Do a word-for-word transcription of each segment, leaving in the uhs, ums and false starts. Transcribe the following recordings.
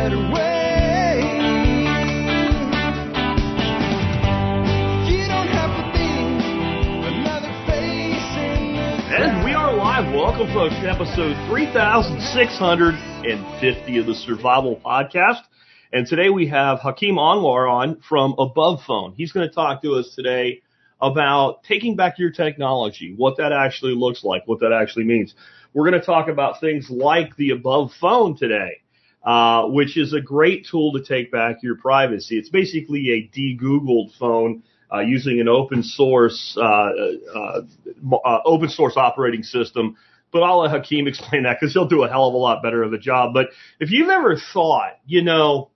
better way. You don't have to be another face in this. And we are live. Welcome, folks, to episode three thousand six hundred fifty of the Survival Podcast. And today we have Hakeem Anwar on from Above Phone. He's going to talk to us today about taking back your technology, what that actually looks like, what that actually means. We're going to talk about things like the Above Phone today, uh, which is a great tool to take back your privacy. It's basically a de-Googled phone uh, using an open source, uh, uh, uh, open source operating system. But I'll let Hakeem explain that because he'll do a hell of a lot better of a job. But if you've ever thought, you know,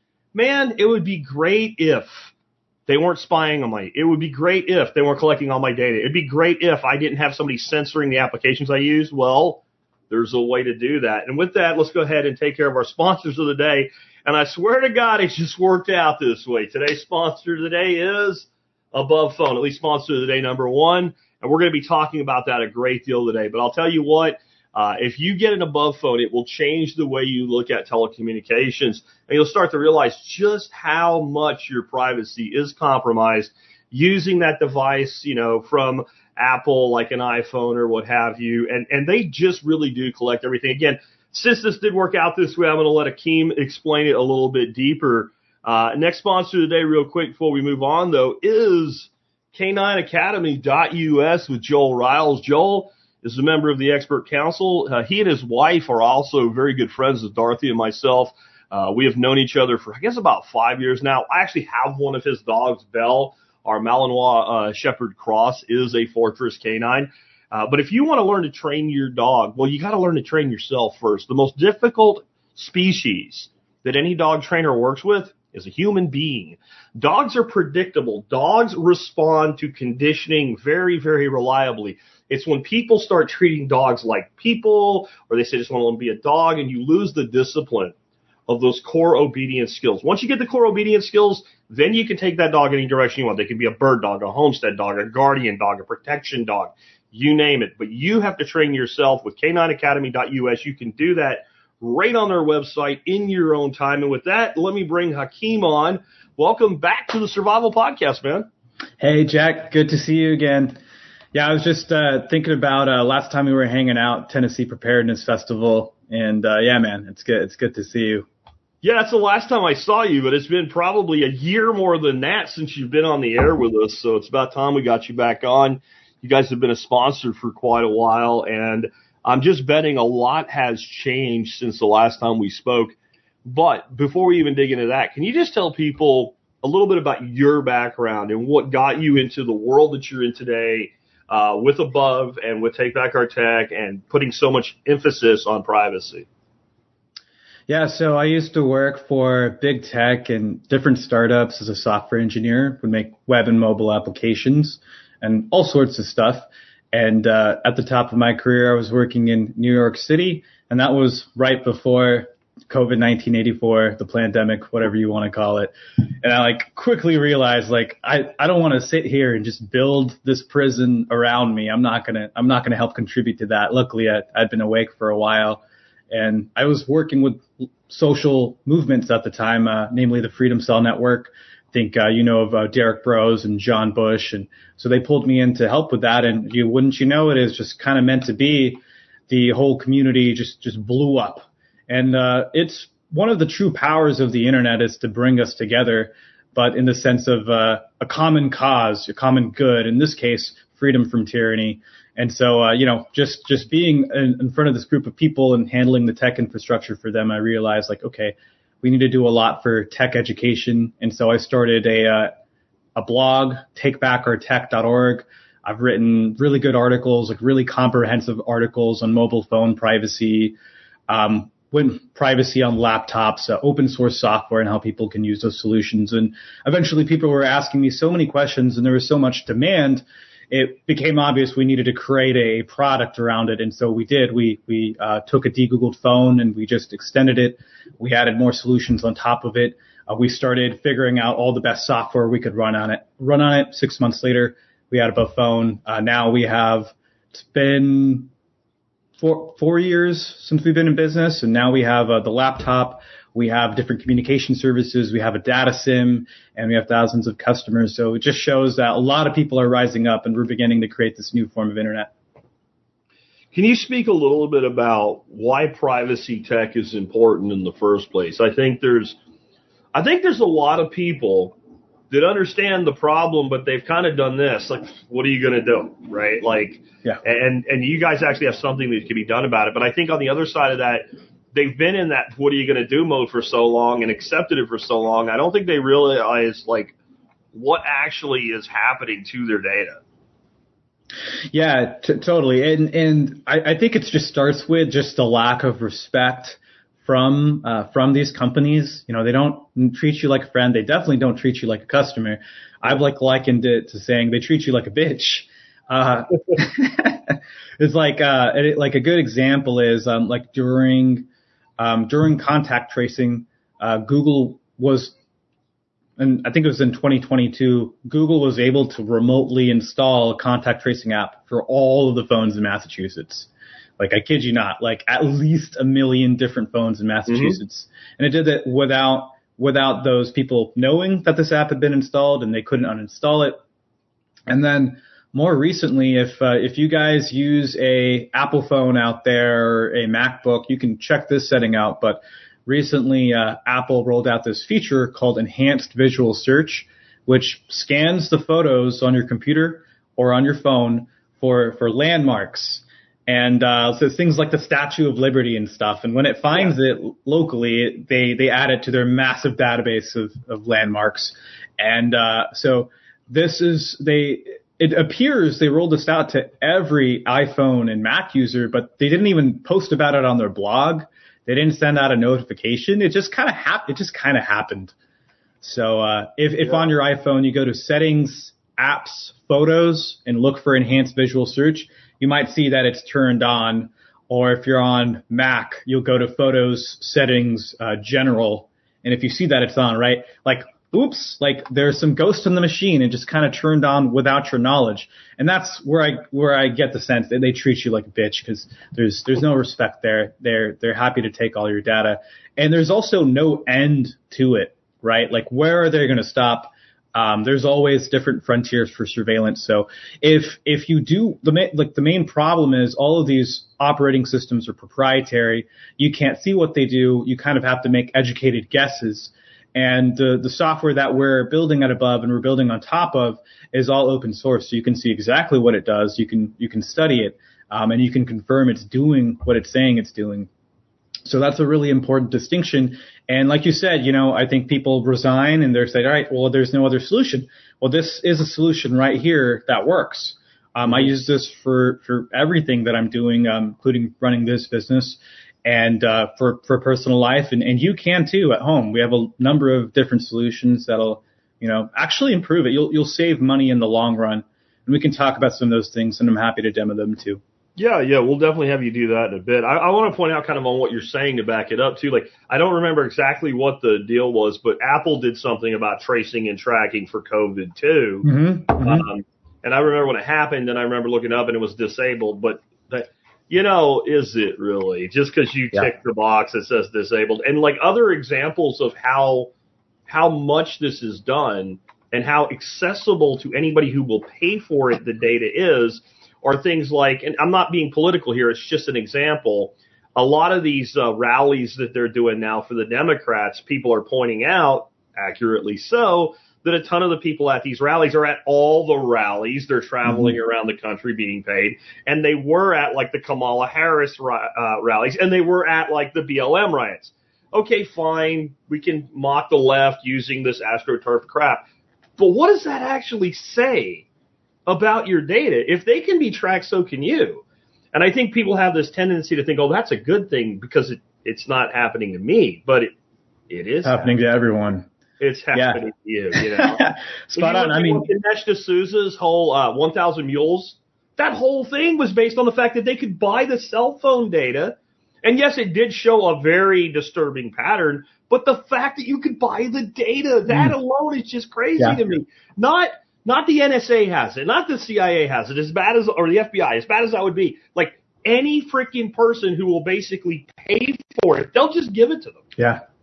man, it would be great if they weren't spying on my, it would be great if they weren't collecting all my data. It'd be great if I didn't have somebody censoring the applications I use. Well, there's a way to do that. And with that, let's go ahead and take care of our sponsors of the day. And I swear to God, it just worked out this way. Today's sponsor of the day is Above Phone, at least sponsor of the day number one. And we're going to be talking about that a great deal today. But I'll tell you what, uh, if you get an Above Phone, it will change the way you look at telecommunications. And you'll start to realize just how much your privacy is compromised using that device, you know, from Apple, like an iPhone or what have you. And, and they just really do collect everything. Again, since this did work out this way, I'm going to let Hakeem explain it a little bit deeper. Uh, next sponsor of the day, real quick, before we move on, though, is K nine Academy dot U S with Joel Riles. Joel is a member of the expert council. Uh, he and his wife are also very good friends with Dorothy and myself. Uh, we have known each other for, I guess, about five years now. I actually have one of his dogs, Belle. Our Malinois uh, Shepherd Cross is a Fortress canine. Uh, but if you want to learn to train your dog, well, you got to learn to train yourself first. The most difficult species that any dog trainer works with is a human being. Dogs are predictable. Dogs respond to conditioning very, very reliably. It's when people start treating dogs like people, or they say just want to be a dog, and you lose the discipline of those core obedience skills. Once you get the core obedience skills, then you can take that dog any direction you want. They can be a bird dog, a homestead dog, a guardian dog, a protection dog, you name it. But you have to train yourself with K nine Academy dot U S. You can do that right on their website in your own time. And with that, let me bring Hakeem on. Welcome back to the Survival Podcast, man. Hey, Jack. Good to see you again. Yeah, I was just uh, thinking about uh, last time we were hanging out, Tennessee Preparedness Festival. And, uh, yeah, man, it's good. It's good to see you. Yeah, that's the last time I saw you, but it's been probably a year more than that since you've been on the air with us. So it's about time we got you back on. You guys have been a sponsor for quite a while, and I'm just betting a lot has changed since the last time we spoke. But before we even dig into that, can you just tell people a little bit about your background and what got you into the world that you're in today uh, with Above and with Take Back Our Tech and putting so much emphasis on privacy? Yeah, so I used to work for big tech and different startups as a software engineer, would make web and mobile applications and all sorts of stuff. And uh, at the top of my career, I was working in New York City, and that was right before COVID nineteen eighty-four, the pandemic, whatever you want to call it. And I like quickly realized, like, I, I don't want to sit here and just build this prison around me. I'm not gonna I'm not gonna help contribute to that. Luckily, I, I'd been awake for a while, and I was working with social movements at the time, uh, namely the Freedom Cell Network. I think uh, you know of uh, Derek Bros and John Bush, and so they pulled me in to help with that. And you wouldn't you know it is just kind of meant to be. The whole community just just blew up, and uh, it's one of the true powers of the internet is to bring us together, but in the sense of uh, a common cause, a common good. In this case, freedom from tyranny. And so uh, you know, just just being in, in front of this group of people and handling the tech infrastructure for them, I realized like, okay, we need to do a lot for tech education. And so I started a, uh, a blog, take back our tech dot org. I've written really good articles, like really comprehensive articles on mobile phone privacy, um, when privacy on laptops, uh, open source software and how people can use those solutions. And eventually people were asking me so many questions and there was so much demand. It became obvious we needed to create a product around it. And so we did. We, we, uh, took a de-Googled phone and we just extended it. We added more solutions on top of it. Uh, we started figuring out all the best software we could run on it, run on it. Six months later, we had Above Phone. Uh, now we have, it's been four, four years since we've been in business. And now we have uh, the laptop. We have different communication services. We have a data SIM, and we have thousands of customers. So it just shows that a lot of people are rising up, and we're beginning to create this new form of internet. Can you speak a little bit about why privacy tech is important in the first place? I think there's, I think there's a lot of people that understand the problem, but they've kind of done this. Like, what are you going to do, right? Like, yeah. And and you guys actually have something that can be done about it. But I think on the other side of that, they've been in that what are you going to do mode for so long and accepted it for so long. I don't think they realize like what actually is happening to their data. Yeah, t- totally. And and I, I think it just starts with just the lack of respect from uh, from these companies. You know, they don't treat you like a friend. They definitely don't treat you like a customer. I've like likened it to saying they treat you like a bitch. Uh, it's like uh, it, like a good example is um, like during um, during contact tracing, uh, Google was. And I think it was in twenty twenty-two, Google was able to remotely install a contact tracing app for all of the phones in Massachusetts. Like, I kid you not, like at least a million different phones in Massachusetts. Mm-hmm. And it did it without, without those people knowing that this app had been installed, and they couldn't uninstall it. And then more recently, if, uh, if you guys use a Apple phone out there or a MacBook, you can check this setting out. But recently, uh, Apple rolled out this feature called Enhanced Visual Search, which scans the photos on your computer or on your phone for, for landmarks. And uh, so things like the Statue of Liberty and stuff. And when it finds yeah. it locally, it, they, they add it to their massive database of, of landmarks. And uh, so this is, they it appears they rolled this out to every iPhone and Mac user, but they didn't even post about it on their blog. They didn't send out a notification. It just kind of hap- It just kind of happened. So uh, if, if yeah. on your iPhone you go to Settings, Apps, Photos, and look for Enhanced Visual Search, you might see that it's turned on. Or if you're on Mac, you'll go to Photos, Settings, uh, General, and if you see that it's on, right? Like, oops, like there's some ghost in the machine and just kind of turned on without your knowledge. And that's where I where I get the sense that they treat you like a bitch, because there's there's no respect there. They're they're happy to take all your data, and there's also no end to it, right? Like, where are they going to stop? Um, there's always different frontiers for surveillance. So if if you do the ma- like the main problem is all of these operating systems are proprietary. You can't see what they do. You kind of have to make educated guesses. And the, the software that we're building at Above and we're building on top of is all open source. So you can see exactly what it does. You can, you can study it, um, and you can confirm it's doing what it's saying it's doing. So that's a really important distinction. And like you said, you know, I think people resign and they're saying, all right, well, there's no other solution. Well, this is a solution right here that works. Um, I use this for, for everything that I'm doing, um, including running this business. And uh, for for personal life, and, and you can too at home. We have a number of different solutions that'll, you know, actually improve it. You'll you'll save money in the long run, and we can talk about some of those things, and I'm happy to demo them too. Yeah, yeah, we'll definitely have you do that in a bit. I, I want to point out kind of on what you're saying to back it up too. Like, I don't remember exactly what the deal was, but Apple did something about tracing and tracking for COVID too. Mm-hmm, mm-hmm. Um, and I remember when it happened, and I remember looking up and it was disabled, but that. You know, is it really? Just because you yeah. tick the box that says disabled. And like other examples of how how much this is done and how accessible to anybody who will pay for it the data is, are things like, and I'm not being political here, it's just an example. A lot of these uh, rallies that they're doing now for the Democrats, people are pointing out, accurately so, that a ton of the people at these rallies are at all the rallies. They're traveling mm-hmm. around the country being paid. And they were at like the Kamala Harris uh, rallies, and they were at like the B L M riots. Okay, fine. We can mock the left using this AstroTurf crap. But what does that actually say about your data? If they can be tracked, so can you. And I think people have this tendency to think, oh, that's a good thing because it, it's not happening to me. But it, it is happening, happening to everyone. It's happening yeah. to you, you know. Spot on. I mean, Dinesh D'Souza's whole uh, one thousand Mules, that whole thing was based on the fact that they could buy the cell phone data. And yes, it did show a very disturbing pattern, but the fact that you could buy the data, that mm. alone is just crazy yeah. to me. Not not the N S A has it, not the C I A has it, as bad as, or the F B I, as bad as that would be. Like, any freaking person who will basically pay for it, they'll just give it to them. Yeah.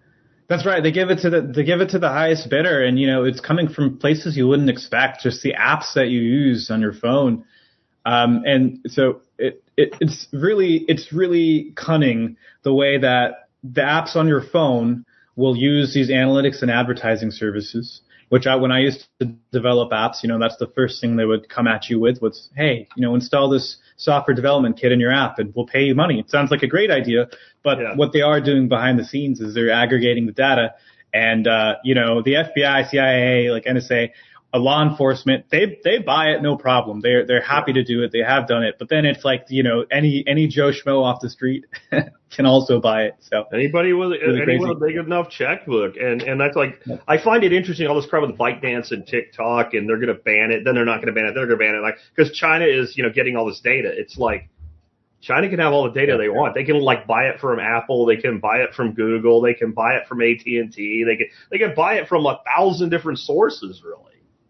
That's right. They give it to the they give it to the highest bidder, and you know it's coming from places you wouldn't expect. Just the apps that you use on your phone, um, and so it, it it's really it's really cunning the way that the apps on your phone will use these analytics and advertising services. Which I, when I used to develop apps, you know, that's the first thing they would come at you with was, hey, you know, install this software development kit in your app and we'll pay you money. It sounds like a great idea, but yeah. What they are doing behind the scenes is they're aggregating the data and, uh, you know, the F B I, C I A, like N S A, a law enforcement, they, they buy it, no problem. They're, they're happy to do it. They have done it. But then it's like, you know, any, any Joe Schmo off the street can also buy it. So anybody with, really anyone with a big enough checkbook. And, and that's like, yeah. I find it interesting, all this crap with ByteDance and TikTok, and they're going to ban it. Then they're not going to ban it. They're going to ban it. Like, cause China is, you know, getting all this data. It's like, China can have all the data they want. They can like buy it from Apple. They can buy it from Google. They can buy it from A T and T. They can, they can buy it from a thousand different sources, really.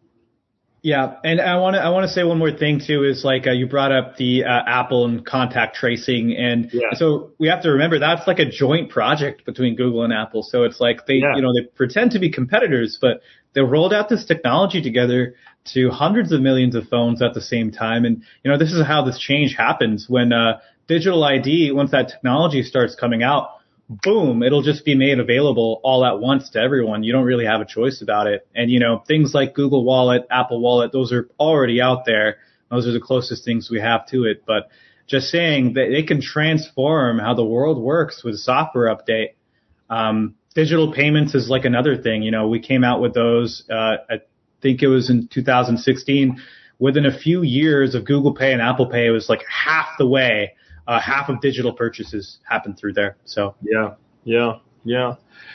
Yeah, and I want to I want to say one more thing too is like uh, you brought up the uh, Apple and contact tracing, and yeah. So we have to remember that's like a joint project between Google and Apple. So it's like they yeah. you know they pretend to be competitors, but they rolled out this technology together to hundreds of millions of phones at the same time. And you know this is how this change happens when uh, digital I D, once that technology starts coming out. Boom, it'll just be made available all at once to everyone. You don't really have a choice about it. And, you know, things like Google Wallet, Apple Wallet, those are already out there. Those are the closest things we have to it. But just saying that they can transform how the world works with a software update. Um, digital payments is like another thing. You know, we came out with those, uh, I think it was in two thousand sixteen. Within a few years of Google Pay and Apple Pay, it was like half the way. Uh, half of digital purchases happen through there. So yeah, yeah, yeah.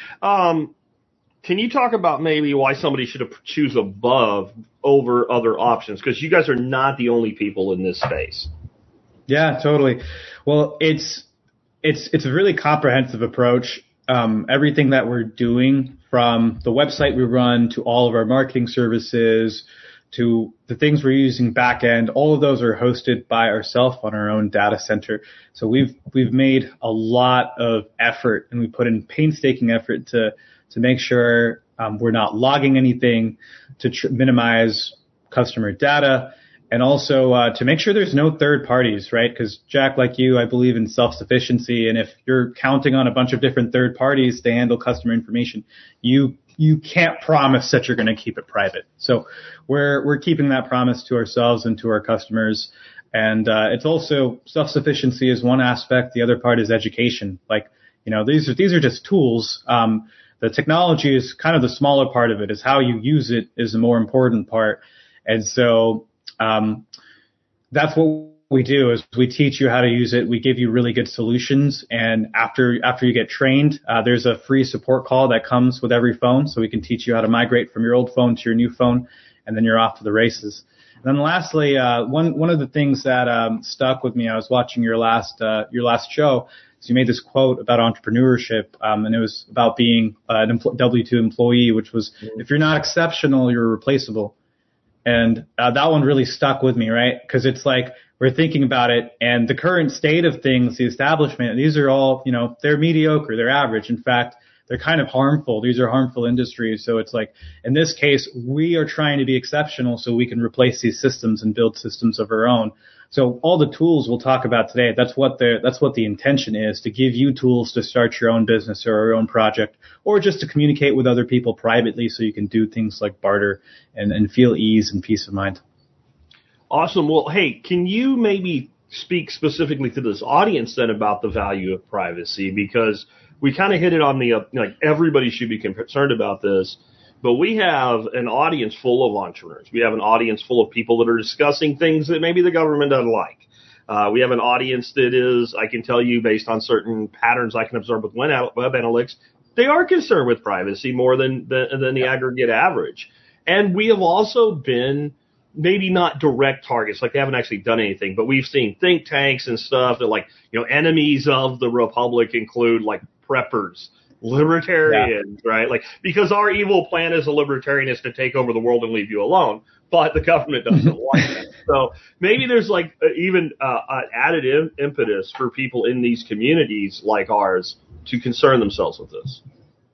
Um, can you talk about maybe why somebody should choose Above over other options? Because you guys are not the only people in this space. Yeah, totally. Well, it's it's it's a really comprehensive approach. Um, everything that we're doing, from the website we run to all of our marketing services, to the things we're using back end, all of those are hosted by ourselves on our own data center. So we've we've made a lot of effort, and we put in painstaking effort to to make sure um, we're not logging anything, to tr- minimize customer data, and also uh, to make sure there's no third parties, right? Because Jack, like you, I believe in self-sufficiency, and if you're counting on a bunch of different third parties to handle customer information, you you can't promise that you're going to keep it private. So we're we're keeping that promise to ourselves and to our customers. And uh, it's also self-sufficiency is one aspect. The other part is education. Like, you know, these are these are just tools. Um, the technology is kind of the smaller part of it. Is how you use it is the more important part. And so um, that's what we do is we teach you how to use it. We give you really good solutions. And after, after you get trained, uh, there's a free support call that comes with every phone. So we can teach you how to migrate from your old phone to your new phone. And then you're off to the races. And then lastly, uh, one, one of the things that, um, stuck with me, I was watching your last, uh, your last show. So you made this quote about entrepreneurship. Um, and it was about being an W two employee, which was, if you're not exceptional, you're replaceable. And, uh, that one really stuck with me, right? Cause it's like, we're thinking about it, and the current state of things, the establishment, these are all, you know, they're mediocre, they're average. In fact, they're kind of harmful. These are harmful industries. So it's like, in this case, we are trying to be exceptional so we can replace these systems and build systems of our own. So all the tools we'll talk about today, that's what the, that's what the intention is, to give you tools to start your own business or your own project, or just to communicate with other people privately so you can do things like barter and, and feel ease and peace of mind. Awesome. Well, hey, can you maybe speak specifically to this audience then about the value of privacy? Because we kind of hit it on the, uh, like, everybody should be concerned about this, but we have an audience full of entrepreneurs. We have an audience full of people that are discussing things that maybe the government doesn't like. Uh, we have an audience that is, I can tell you, based on certain patterns I can observe with web analytics, they are concerned with privacy more than, than, than the aggregate average. And we have also been maybe not direct targets, like they haven't actually done anything, but we've seen think tanks and stuff that, like, you know, enemies of the republic include like preppers, libertarians, yeah. right? Like, because our evil plan as a libertarian is to take over the world and leave you alone, but the government doesn't like that. So maybe there's like even uh, an added im- impetus for people in these communities like ours to concern themselves with this.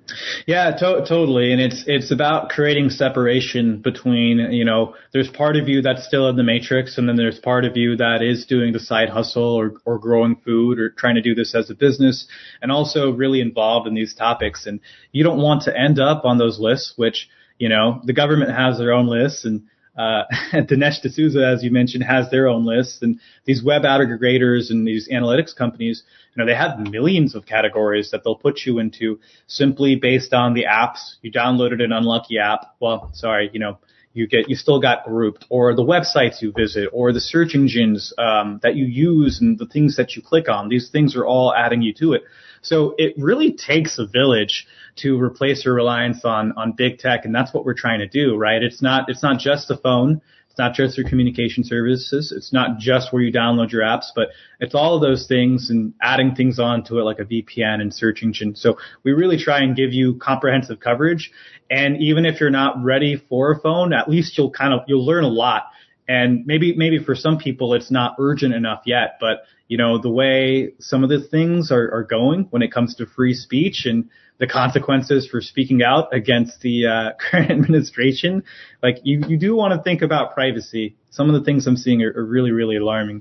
Yeah, to- totally. And it's it's about creating separation between, you know, there's part of you that's still in the matrix, and then there's part of you that is doing the side hustle or, or growing food or trying to do this as a business, and also really involved in these topics. And you don't want to end up on those lists, which, you know, the government has their own lists, and uh, Dinesh D'Souza, as you mentioned, has their own lists, and these web aggregators and these analytics companies, you know, they have millions of categories that they'll put you into simply based on the apps. You downloaded an unlucky app. Well, sorry, you know, you get, you still got grouped, or the websites you visit, or the search engines um, that you use, and the things that you click on. These things are all adding you to it. So it really takes a village to replace your reliance on on big tech, and that's what we're trying to do, right? It's not it's not just the phone. It's not just your communication services. It's not just where you download your apps, but it's all of those things and adding things onto it like a V P N and search engine. So we really try and give you comprehensive coverage. And even if you're not ready for a phone, at least you'll kind of, you'll learn a lot. And maybe, maybe for some people it's not urgent enough yet, but you know, the way some of the things are, are going when it comes to free speech and the consequences for speaking out against the uh, current administration, like you, you do want to think about privacy. Some of the things I'm seeing are, are really, really alarming.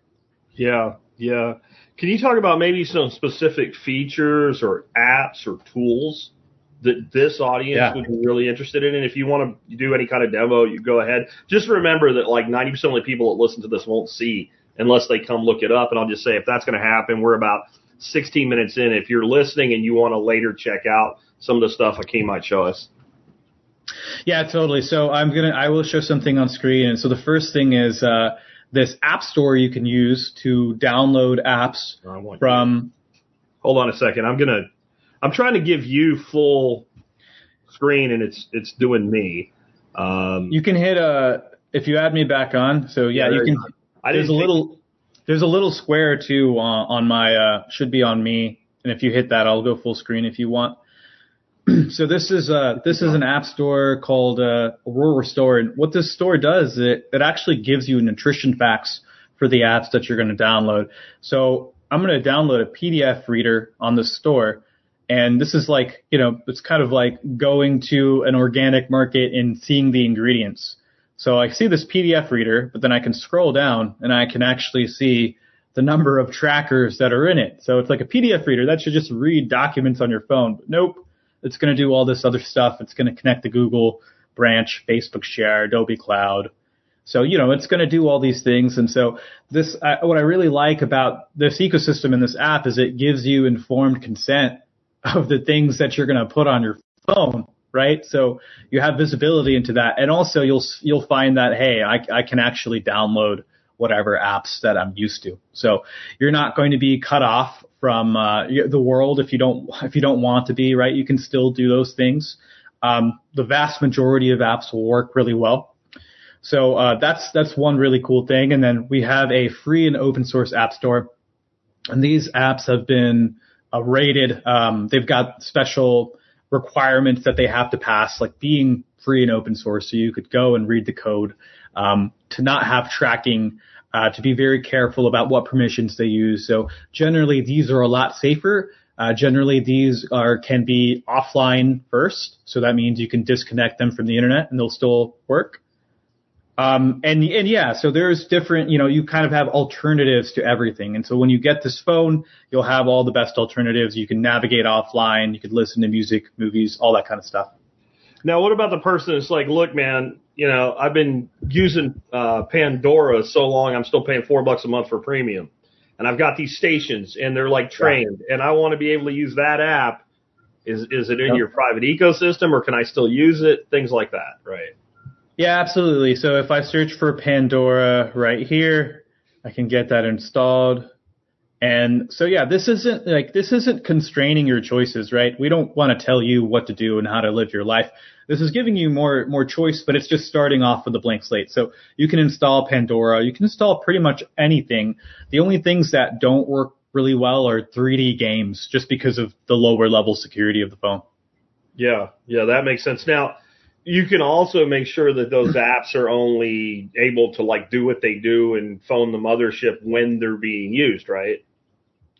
Yeah, yeah. Can you talk about maybe some specific features or apps or tools that this audience Yeah. would be really interested in? And if you want to do any kind of demo, you go ahead. Just remember that like ninety percent of the people that listen to this won't see unless they come look it up. And I'll just say, if that's going to happen, we're about sixteen minutes in. If you're listening and you want to later check out some of the stuff Hakeem might show us. Yeah, totally. So I'm going to, I will show something on screen. And so the first thing is, uh, this app store you can use to download apps I want from. Hold on a second. I'm going to, I'm trying to give you full screen and it's, it's doing me. Um, You can hit a, if you add me back on. So yeah, you can, I there's a didn't little, there's a little square too uh, on my, uh, should be on me. And if you hit that, I'll go full screen if you want. So this is uh this is an app store called uh, Aurora Store, and what this store does, it it actually gives you nutrition facts for the apps that you're going to download. So I'm going to download a P D F reader on the store, and this is like, you know, it's kind of like going to an organic market and seeing the ingredients. So I see this P D F reader, but then I can scroll down and I can actually see the number of trackers that are in it. So it's like a P D F reader that should just read documents on your phone. But nope. It's going to do all this other stuff. It's going to connect to Google Branch, Facebook Share, Adobe Cloud. So, you know, it's going to do all these things. And so this, uh, what I really like about this ecosystem in this app is it gives you informed consent of the things that you're going to put on your phone, right? So you have visibility into that. And also you'll, you'll find that, hey, I, I can actually download whatever apps that I'm used to. So you're not going to be cut off from uh, the world if you don't if you don't want to be, right? You can still do those things. Um, the vast majority of apps will work really well. So uh, that's that's one really cool thing. And then we have a free and open source app store, and these apps have been uh, rated. Um, they've got special requirements that they have to pass, like being free and open source. So you could go and read the code, um, to not have tracking. Uh, to be very careful about what permissions they use. So generally, these are a lot safer. Uh, generally, these are can be offline first. So that means you can disconnect them from the internet and they'll still work. Um, and, and yeah, so there's different, you know, you kind of have alternatives to everything. And so when you get this phone, you'll have all the best alternatives. You can navigate offline. You could listen to music, movies, all that kind of stuff. Now, what about the person that's like, look, man, you know, I've been using uh, Pandora so long, I'm still paying four bucks a month for premium. And I've got these stations, and they're like trained, yeah. and I want to be able to use that app. Is is it in yep. your private ecosystem, or can I still use it? Things like that, right? Yeah, absolutely. So if I search for Pandora right here, I can get that installed. And so, yeah, this isn't like this isn't constraining your choices, right? We don't want to tell you what to do and how to live your life. This is giving you more more choice, but it's just starting off with a blank slate. So you can install Pandora. You can install pretty much anything. The only things that don't work really well are three D games, just because of the lower level security of the phone. Yeah, yeah, that makes sense. Now, you can also make sure that those apps are only able to like do what they do and phone the mothership when they're being used, right?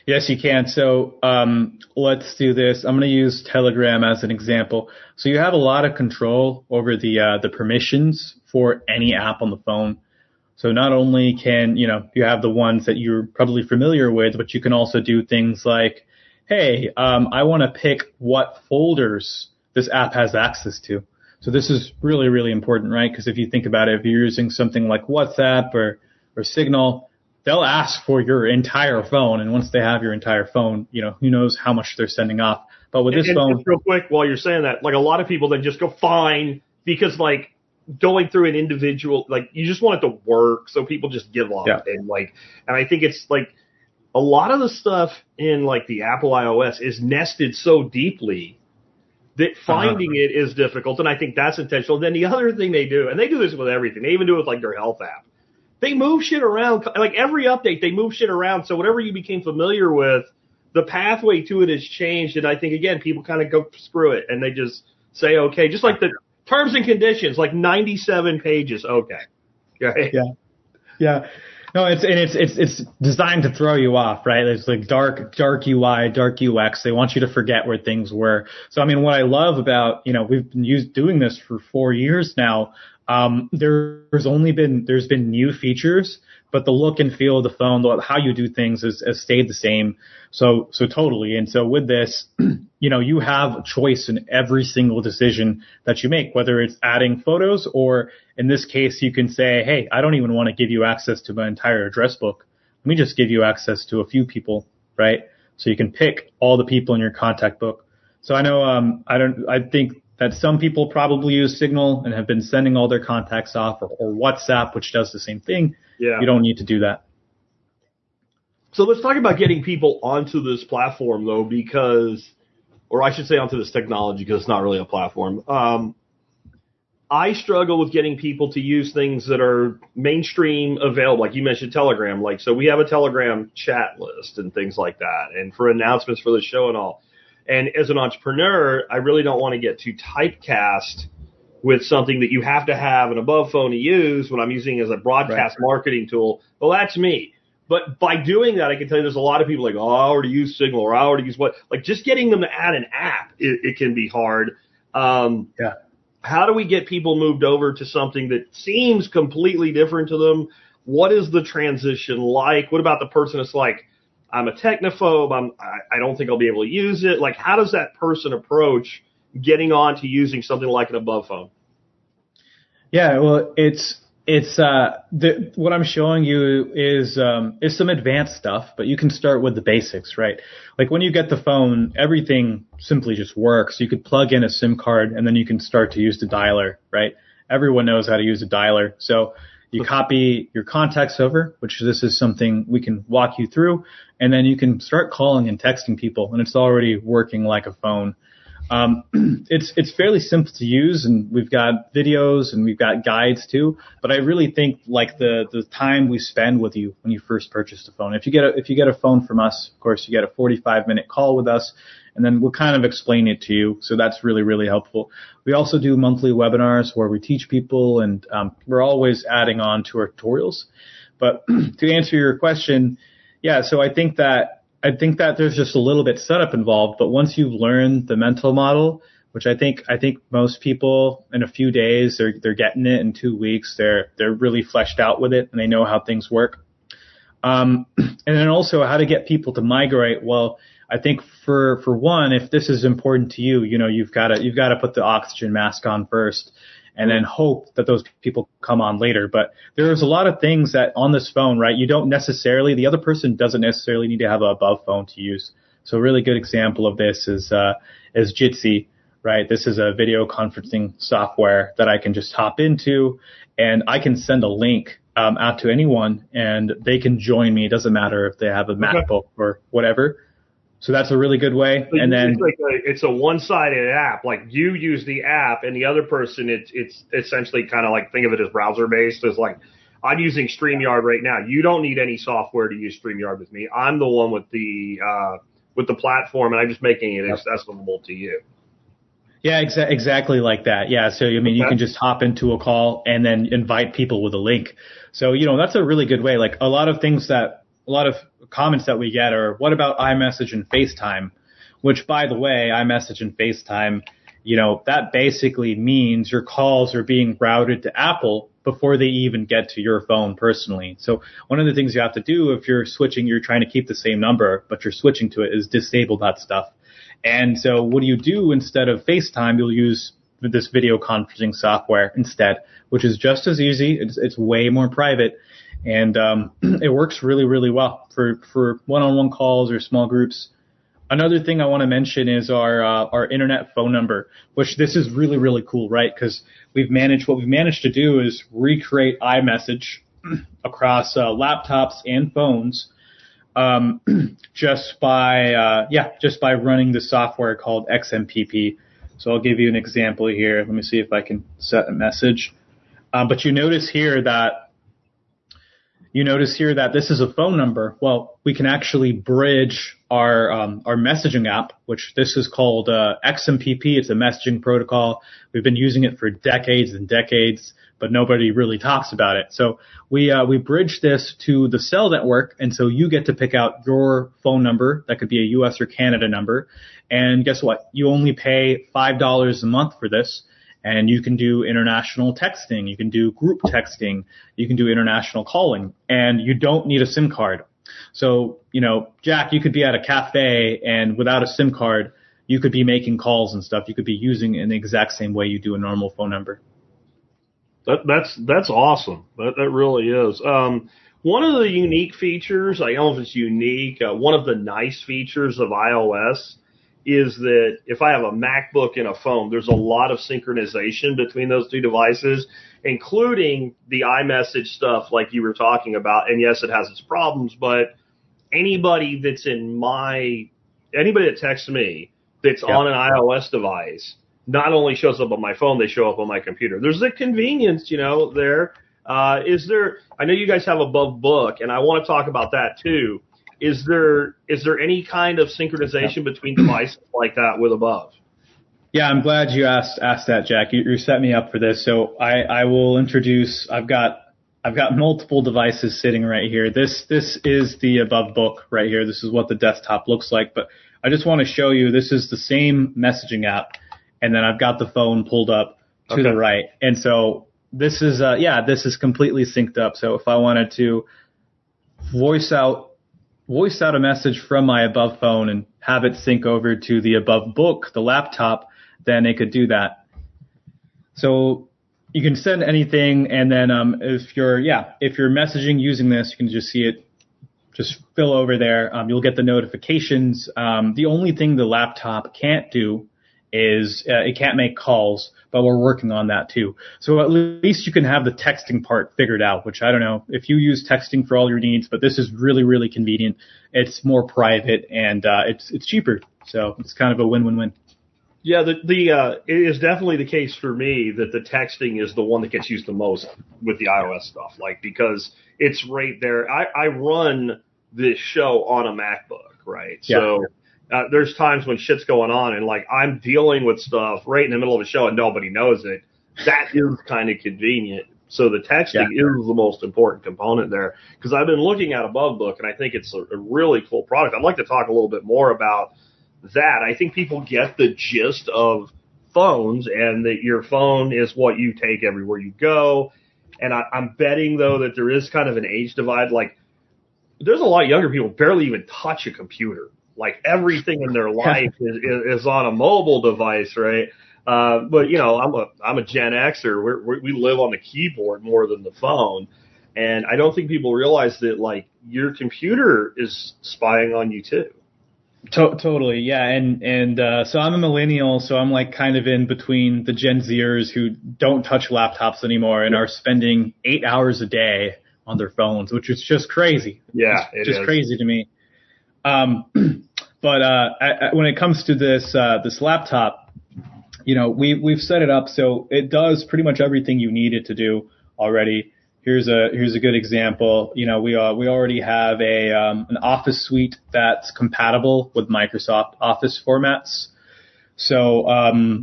Yes, you can. So um, let's do this. I'm going to use Telegram as an example. So you have a lot of control over the uh, the permissions for any app on the phone. So not only can, you know, you have the ones that you're probably familiar with, but you can also do things like, hey, um, I want to pick what folders this app has access to. So this is really, really important, right? Because if you think about it, if you're using something like WhatsApp or, or Signal, they'll ask for your entire phone. And once they have your entire phone, you know, who knows how much they're sending off. But with and, this and phone. just real quick, while you're saying that, like a lot of people then just go fine because like going through an individual, like you just want it to work. So people just give up. Yeah. And like, and I think it's like a lot of the stuff in like the Apple iOS is nested so deeply that finding uh-huh. it is difficult, and I think that's intentional. Then the other thing they do, and they do this with everything, they even do it with like their health app. They move shit around, like every update, they move shit around. So whatever you became familiar with, the pathway to it has changed, and I think, again, people kind of go screw it, and they just say, okay, just like the terms and conditions, like ninety-seven pages, okay. Right? Yeah, yeah. No, it's and it's it's it's designed to throw you off, right? It's like dark dark U I, dark U X. They want you to forget where things were. So I mean, what I love about, you know, we've been used doing this for four years now. Um, there's only been there's been new features, but the look and feel of the phone, the, how you do things, has, has stayed the same. So so totally. And so with this, you know, you have choice in every single decision that you make, whether it's adding photos or in this case, you can say, hey, I don't even want to give you access to my entire address book. Let me just give you access to a few people, right? So you can pick all the people in your contact book. So I know, um, I don't, I think that some people probably use Signal and have been sending all their contacts off, or, or WhatsApp, which does the same thing. Yeah. You don't need to do that. So let's talk about getting people onto this platform, though, because, or I should say onto this technology, because it's not really a platform. Um, I struggle with getting people to use things that are mainstream available. Like you mentioned Telegram. Like, so we have a Telegram chat list and things like that, and for announcements for the show and all. And as an entrepreneur, I really don't want to get too typecast with something that you have to have an above phone to use when I'm using it as a broadcast right. marketing tool. Well, that's me. But by doing that, I can tell you there's a lot of people like, oh, I already use Signal, or I already use what. Like, just getting them to add an app, it, it can be hard. Um, yeah. How do we get people moved over to something that seems completely different to them? What is the transition like? What about the person that's like, I'm a technophobe, I'm, I, I don't think I'll be able to use it. Like, how does that person approach getting on to using something like an above phone? Yeah, well, it's it's uh, the, what I'm showing you is um, is some advanced stuff, but you can start with the basics, right? Like when you get the phone, everything simply just works. You could plug in a SIM card, and then you can start to use the dialer, right? Everyone knows how to use a dialer, so you copy your contacts over, which this is something we can walk you through, and then you can start calling and texting people, and it's already working like a phone. Um, it's it's fairly simple to use, and we've got videos and we've got guides too. But I really think like the the time we spend with you when you first purchase the phone. If you get a if you get a phone from us, of course, you get a forty-five minute call with us, and then we'll kind of explain it to you. So that's really really helpful. We also do monthly webinars where we teach people, and um, we're always adding on to our tutorials. But to answer your question, yeah. So I think that. I think that there's just a little bit setup involved, but once you've learned the mental model, which I think I think most people in a few days they're they're getting it, in two weeks they're they're really fleshed out with it and they know how things work. Um, and then also how to get people to migrate. Well, I think for for one, if this is important to you, you know, you've got to you've got to put the oxygen mask on first, and then hope that those people come on later. But there's a lot of things that on this phone, right, you don't necessarily, the other person doesn't necessarily need to have a above phone to use. So a really good example of this is, uh, is Jitsi, right? This is a video conferencing software that I can just hop into, and I can send a link um, out to anyone and they can join me. It doesn't matter if they have a MacBook or whatever. So that's a really good way. So and then it's, like a, it's a one-sided app. Like you use the app, and the other person, it's it's essentially kind of like, think of it as browser-based. It's like, I'm using StreamYard right now. You don't need any software to use StreamYard with me. I'm the one with the uh, with the platform, and I'm just making it accessible to you. Yeah, exa- exactly like that. Yeah, so I mean, you Okay. can just hop into a call and then invite people with a link. So, you know, that's a really good way. Like a lot of things that a lot of comments that we get are, what about iMessage and FaceTime? Which, by the way, iMessage and FaceTime, you know, that basically means your calls are being routed to Apple before they even get to your phone personally. So one of the things you have to do if you're switching, you're trying to keep the same number, but you're switching to it, is disable that stuff. And so what do you do instead of FaceTime? You'll use this video conferencing software instead, which is just as easy. It's, it's way more private. And um, it works really, really well for, for one-on-one calls or small groups. Another thing I want to mention is our uh, our internet phone number, which this is really, really cool, right? Because we've managed, what we've managed to do is recreate iMessage across uh, laptops and phones um, just by, uh, yeah, just by running the software called X M P P. So I'll give you an example here. Let me see if I can set a message. Um, but you notice here that You notice here that this is a phone number. Well, we can actually bridge our um, our messaging app, which this is called uh, X M P P. It's a messaging protocol. We've been using it for decades and decades, but nobody really talks about it. So we uh, we bridge this to the cell network, and so you get to pick out your phone number. That could be a U S or Canada number. And guess what? You only pay five dollars a month for this. And you can do international texting, you can do group texting, you can do international calling, and you don't need a SIM card. So, you know, Jack, you could be at a cafe and without a SIM card, you could be making calls and stuff. You could be using it in the exact same way you do a normal phone number. That, that's that's awesome. That, that really is. Um, one of the unique features, I don't know if it's unique, uh, one of the nice features of iOS is that if I have a MacBook and a phone, there's a lot of synchronization between those two devices, including the iMessage stuff like you were talking about. And yes, it has its problems, but anybody that's in my, anybody that texts me that's yeah. on an iOS device not only shows up on my phone, they show up on my computer. There's a convenience, you know, there. Uh, is there, I know you guys have Above Book, and I want to talk about that too. Is there is there any kind of synchronization between devices like that with Above? Yeah, I'm glad you asked asked that, Jack. You, you set me up for this. So I, I will introduce. I've got I've got multiple devices sitting right here. This this is the Above Book right here. This is what the desktop looks like. But I just want to show you. This is the same messaging app, and then I've got the phone pulled up to okay. the right. And so this is uh, yeah, this is completely synced up. So if I wanted to voice out. voice out a message from my Above phone and have it sync over to the Above Book, the laptop, then it could do that. So you can send anything, and then um, if you're yeah, if you're messaging using this, you can just see it just fill over there. Um, you'll get the notifications. Um, the only thing the laptop can't do is uh, it can't make calls, but we're working on that too. So at least you can have the texting part figured out, which I don't know if you use texting for all your needs, but this is really, really convenient. It's more private and uh, it's it's cheaper. So it's kind of a win-win-win. Yeah, the the uh, it is definitely the case for me that the texting is the one that gets used the most with the iOS stuff, like because it's right there. I, I run this show on a MacBook, right? Yeah. So Uh, there's times when shit's going on and like I'm dealing with stuff right in the middle of a show and nobody knows it. That is kind of convenient. So the texting yeah. is the most important component there because I've been looking at Above Book and I think it's a, a really cool product. I'd like to talk a little bit more about that. I think people get the gist of phones and that your phone is what you take everywhere you go. And I, I'm betting though that there is kind of an age divide. Like there's a lot of younger people barely even touch a computer. Like everything in their life is, is, is on a mobile device, right? Uh, but you know, I'm a I'm a Gen Xer. We're, we're, we live on the keyboard more than the phone, and I don't think people realize that like your computer is spying on you too. To- totally, yeah. And and uh, so I'm a millennial, so I'm like kind of in between the Gen Zers who don't touch laptops anymore and are spending eight hours a day on their phones, which is just crazy. Yeah, it's it just is. crazy to me. Um, but uh, I, I, when it comes to this uh, this laptop, you know, we we've set it up so it does pretty much everything you need it to do already. Here's a here's a good example. You know, we uh, we already have a um, an Office suite that's compatible with Microsoft Office formats. So um,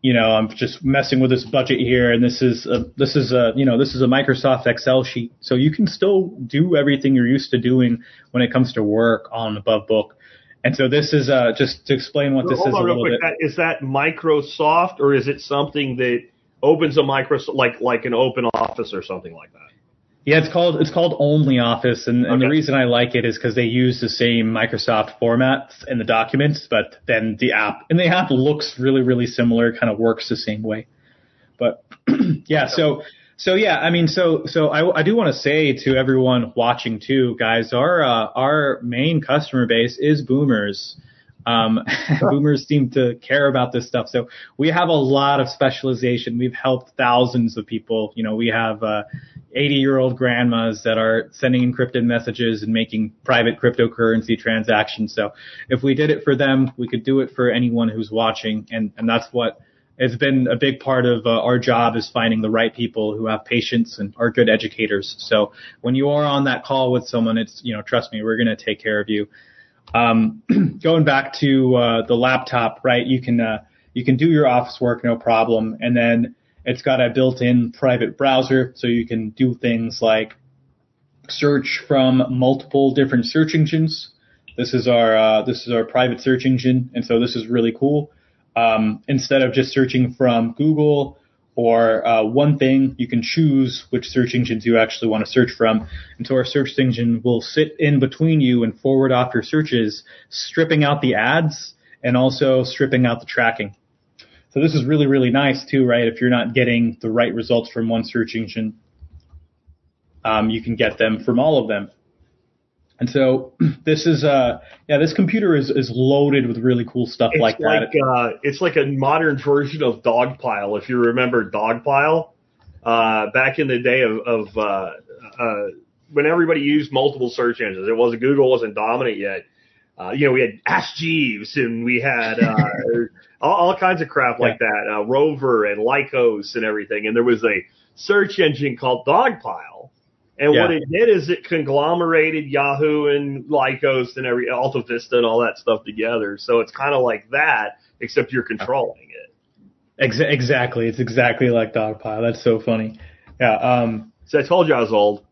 you know, I'm just messing with this budget here, and this is a, this is a, you know, this is a Microsoft Excel sheet. So you can still do everything you're used to doing when it comes to work on Above Book. And so this is uh, just to explain what So this hold is on a real little quick. bit. That, is that Microsoft, or is it something that opens a Microsoft, like like an open office or something like that? Yeah, it's called it's called Only Office, and, and Okay. the reason I like it is because they use the same Microsoft formats in the documents, but then the app and the app looks really really similar, kind of works the same way. But yeah, so so yeah, I mean, so so I, I do want to say to everyone watching too, guys, our uh, our main customer base is boomers. Um, boomers seem to care about this stuff. So we have a lot of specialization. We've helped thousands of people. You know, we have uh, eighty year old grandmas that are sending encrypted messages and making private cryptocurrency transactions. So if we did it for them, we could do it for anyone who's watching. And, and that's what has been a big part of uh, our job, is finding the right people who have patience and are good educators. So when you are on that call with someone, it's, you know, trust me, we're going to take care of you. Um, going back to uh, the laptop, right? You can uh, you can do your office work, no problem, and then it's got a built-in private browser, so you can do things like search from multiple different search engines. This is our uh, this is our private search engine, and so this is really cool. Um, instead of just searching from Google or uh, one thing, you can choose which search engines you actually want to search from. And so our search engine will sit in between you and forward off your searches, stripping out the ads and also stripping out the tracking. So this is really, really nice too, right? If you're not getting the right results from one search engine, um, you can get them from all of them. And so this is, uh, yeah, this computer is, is loaded with really cool stuff It's like, like that. uh, it's like a modern version of Dogpile. If you remember Dogpile, uh, back in the day of, of uh, uh, when everybody used multiple search engines, it wasn't Google wasn't dominant yet. Uh, you know, we had Ask Jeeves and we had uh, all, all kinds of crap like Yeah. that, uh, Rover and Lycos and everything. And there was a search engine called Dogpile. And Yeah. what it did is it conglomerated Yahoo and Lycos and every Alta Vista and all that stuff together. So it's kind of like that, except you're controlling it. Ex- exactly. It's exactly like Dogpile. That's so funny. Yeah. Um, So I told you I was old.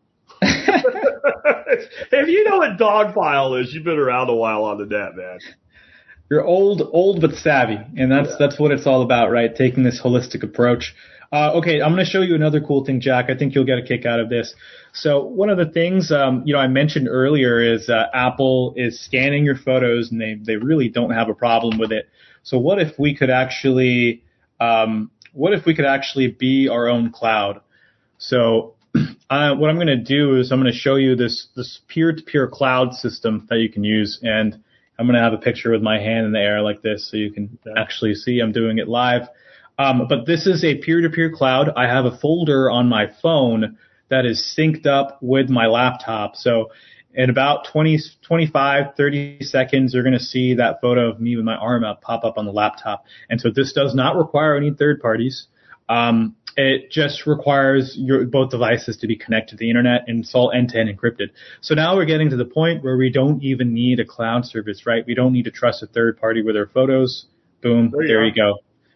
If you know what Dogpile is, you've been around a while on the net, man. You're old, old but savvy, and that's Yeah. that's what it's all about, right? Taking this holistic approach. Uh, okay, I'm going to show you another cool thing, Jack. I think you'll get a kick out of this. So one of the things, um, you know, I mentioned earlier is uh, Apple is scanning your photos, and they they really don't have a problem with it. So what if we could actually, um, what if we could actually be our own cloud? So uh, what I'm going to do is I'm going to show you this this peer-to-peer cloud system that you can use, and I'm going to have a picture with my hand in the air like this so you can actually see I'm doing it live. Um, but this is a peer-to-peer cloud. I have a folder on my phone that is synced up with my laptop. So in about twenty, twenty-five, thirty seconds, you're going to see that photo of me with my arm up pop up on the laptop. And so this does not require any third parties. Um, it just requires your both devices to be connected to the internet, and it's all end-to-end encrypted. So now we're getting to the point where we don't even need a cloud service, right? We don't need to trust a third party with our photos. Boom, There you there go. you go.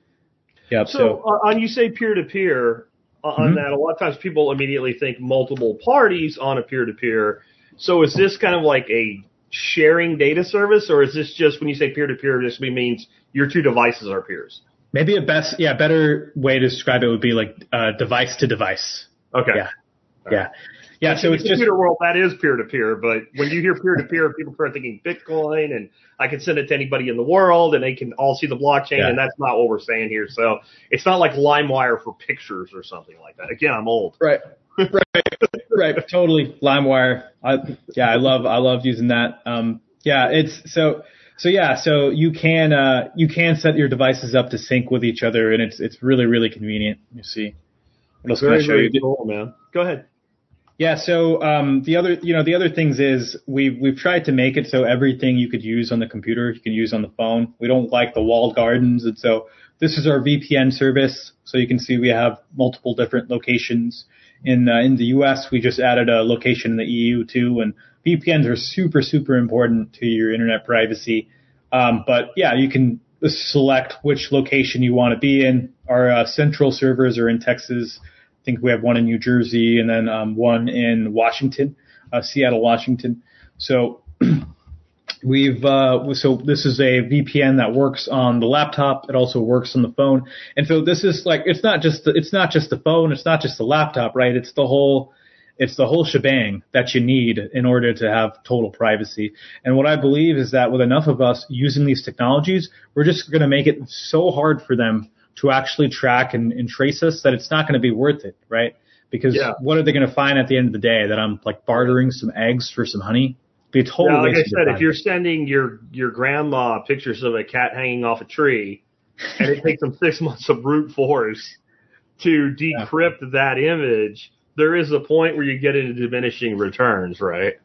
Yep. So, So, uh, on you say peer-to-peer, uh, on Mhm. that, a lot of times people immediately think multiple parties on a peer-to-peer. So is this kind of like a sharing data service, or is this just, when you say peer-to-peer, this means your two devices are peers? maybe a best, yeah, better way to describe it would be like uh, device to device. Okay. Yeah. Yeah. Yeah. So in it's the just, computer world, that is peer-to-peer, but when you hear peer-to-peer, people start thinking Bitcoin, and I can send it to anybody in the world, and they can all see the blockchain, Yeah. and that's not what we're saying here. So it's not like LimeWire for pictures or something like that. Again, I'm old. right. Right. Right. Totally. LimeWire. I, yeah, I love, I love using that. Um, yeah, it's so, so yeah, so you can, uh, you can set your devices up to sync with each other, and it's, it's really, really convenient. You see. What else can I Very, show very you? cool, man. Go ahead. Yeah, so um, the other, you know, the other things is we've we've tried to make it so everything you could use on the computer, you can use on the phone. We don't like the walled gardens, and so this is our V P N service. So you can see we have multiple different locations in uh, in the U S. We just added a location in the E U too, and V P Ns are super super important to your internet privacy. Um, but yeah, you can select which location you want to be in. Our uh, central servers are in Texas. I think we have one in New Jersey and then um, one in Washington, uh, Seattle, Washington. So we've uh, so this is a V P N that works on the laptop. It also works on the phone. And so this is like it's not just the, it's not just the phone. It's not just the laptop, right? It's the whole it's the whole shebang that you need in order to have total privacy. And what I believe is that with enough of us using these technologies, we're just going to make it so hard for them to actually track and, and trace us that it's not going to be worth it, right? Because yeah. what are they going to find at the end of the day? That I'm like bartering some eggs for some honey? Be a total yeah, like waste I said, of if you're sending your, your grandma pictures of a cat hanging off a tree, and it takes them six months of brute force to decrypt yeah. that image, there is a point where you get into diminishing returns, right?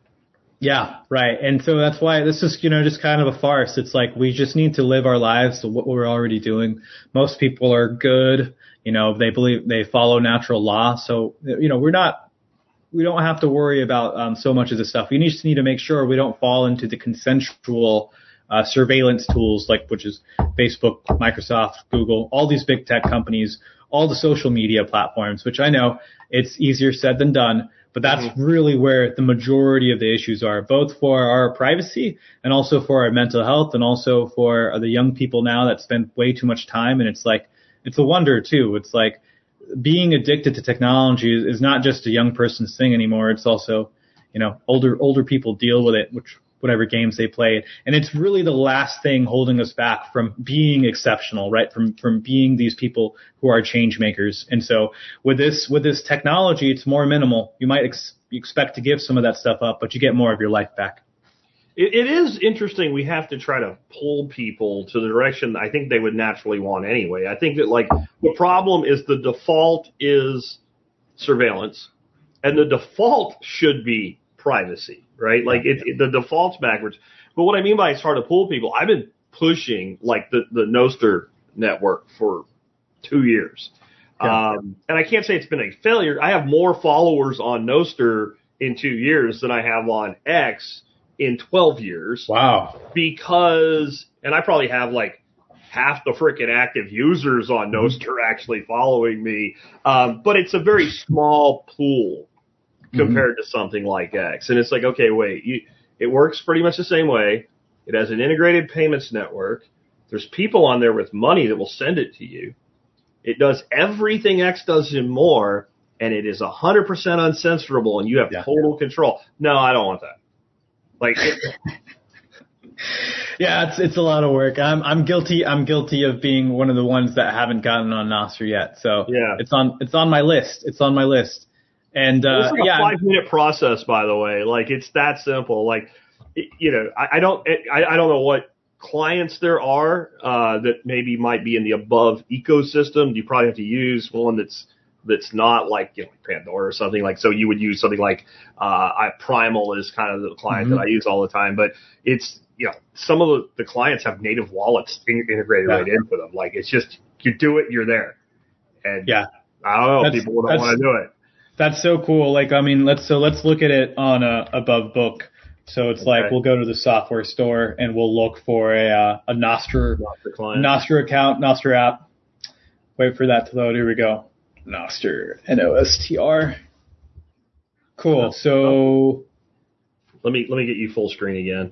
Yeah, right. And so that's why this is, you know, just kind of a farce. It's like we just need to live our lives to what we're already doing. Most people are good. You know, they believe they follow natural law. So, you know, we're not, we don't have to worry about um, so much of this stuff. We just need to make sure we don't fall into the consensual uh, surveillance tools, like which is Facebook, Microsoft, Google, all these big tech companies, all the social media platforms, which I know it's easier said than done, but that's mm-hmm. really where the majority of the issues are, both for our privacy and also for our mental health and also for the young people now that spend way too much time. And it's like, it's a wonder too. It's like being addicted to technology is, is not just a young person's thing anymore. It's also, you know, older, older people deal with it, which whatever games they play. And it's really the last thing holding us back from being exceptional, right? From, from being these people who are change makers. And so with this, with this technology, it's more minimal. You might ex- expect to give some of that stuff up, but you get more of your life back. It, it is interesting. We have to try to pull people to the direction I think they would naturally want anyway. I think that like the problem is the default is surveillance and the default should be privacy. Right? Like it, it, the default's backwards. But what I mean by it's hard to pull people, I've been pushing like the, the Nostr network for two years. Yeah. Um, and I can't say it's been a failure. I have more followers on Nostr in two years than I have on X in twelve years. Wow. Because, and I probably have like half the frickin' active users on Nostr actually following me. Um, but it's a very small pool compared mm-hmm. to something like X. And it's like, okay, wait, you, it works pretty much the same way. It has an integrated payments network. There's people on there with money that will send it to you. It does everything X does and more, and it is one hundred percent uncensorable, and you have yeah. total control. No, I don't want that. Like, it, yeah, it's it's a lot of work. I'm I'm guilty. I'm guilty of being one of the ones that haven't gotten on Nostr yet. So yeah. it's on it's on my list. It's on my list. And, uh, it's like a yeah. five minute process, by the way. Like, it's that simple. Like, it, you know, I, I don't, I, I don't know what clients there are, uh, that maybe might be in the above ecosystem. You probably have to use one that's, that's not like, you know, Pandora or something like, so you would use something like, uh, I, Primal is kind of the client mm-hmm. that I use all the time, but it's, you know, some of the, the clients have native wallets in, integrated yeah. right into them. Like, it's just, you do it, you're there. And yeah, I don't know, that's, people don't want to do it. That's so cool. Like, I mean, let's, so let's look at it on a Above Book. So it's okay. like, we'll go to the software store and we'll look for a, uh, a Nostr, Nostr, Nostr account, Nostr app. Wait for that to load. Here we go. Nostr, N O S T R. Cool. So let me, let me get you full screen again.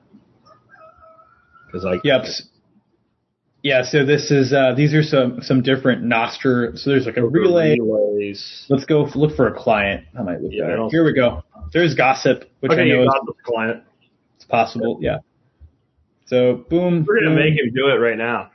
Cause I, yep. Yeah, so this is uh, these are some some different Nostr. So there's like a relay. Relays. Let's go f- look for a client. I might look yeah, better. Here we go. There's Gossip, which okay, I know is client. It's possible. Yeah. So boom. We're gonna boom. make him do it right now.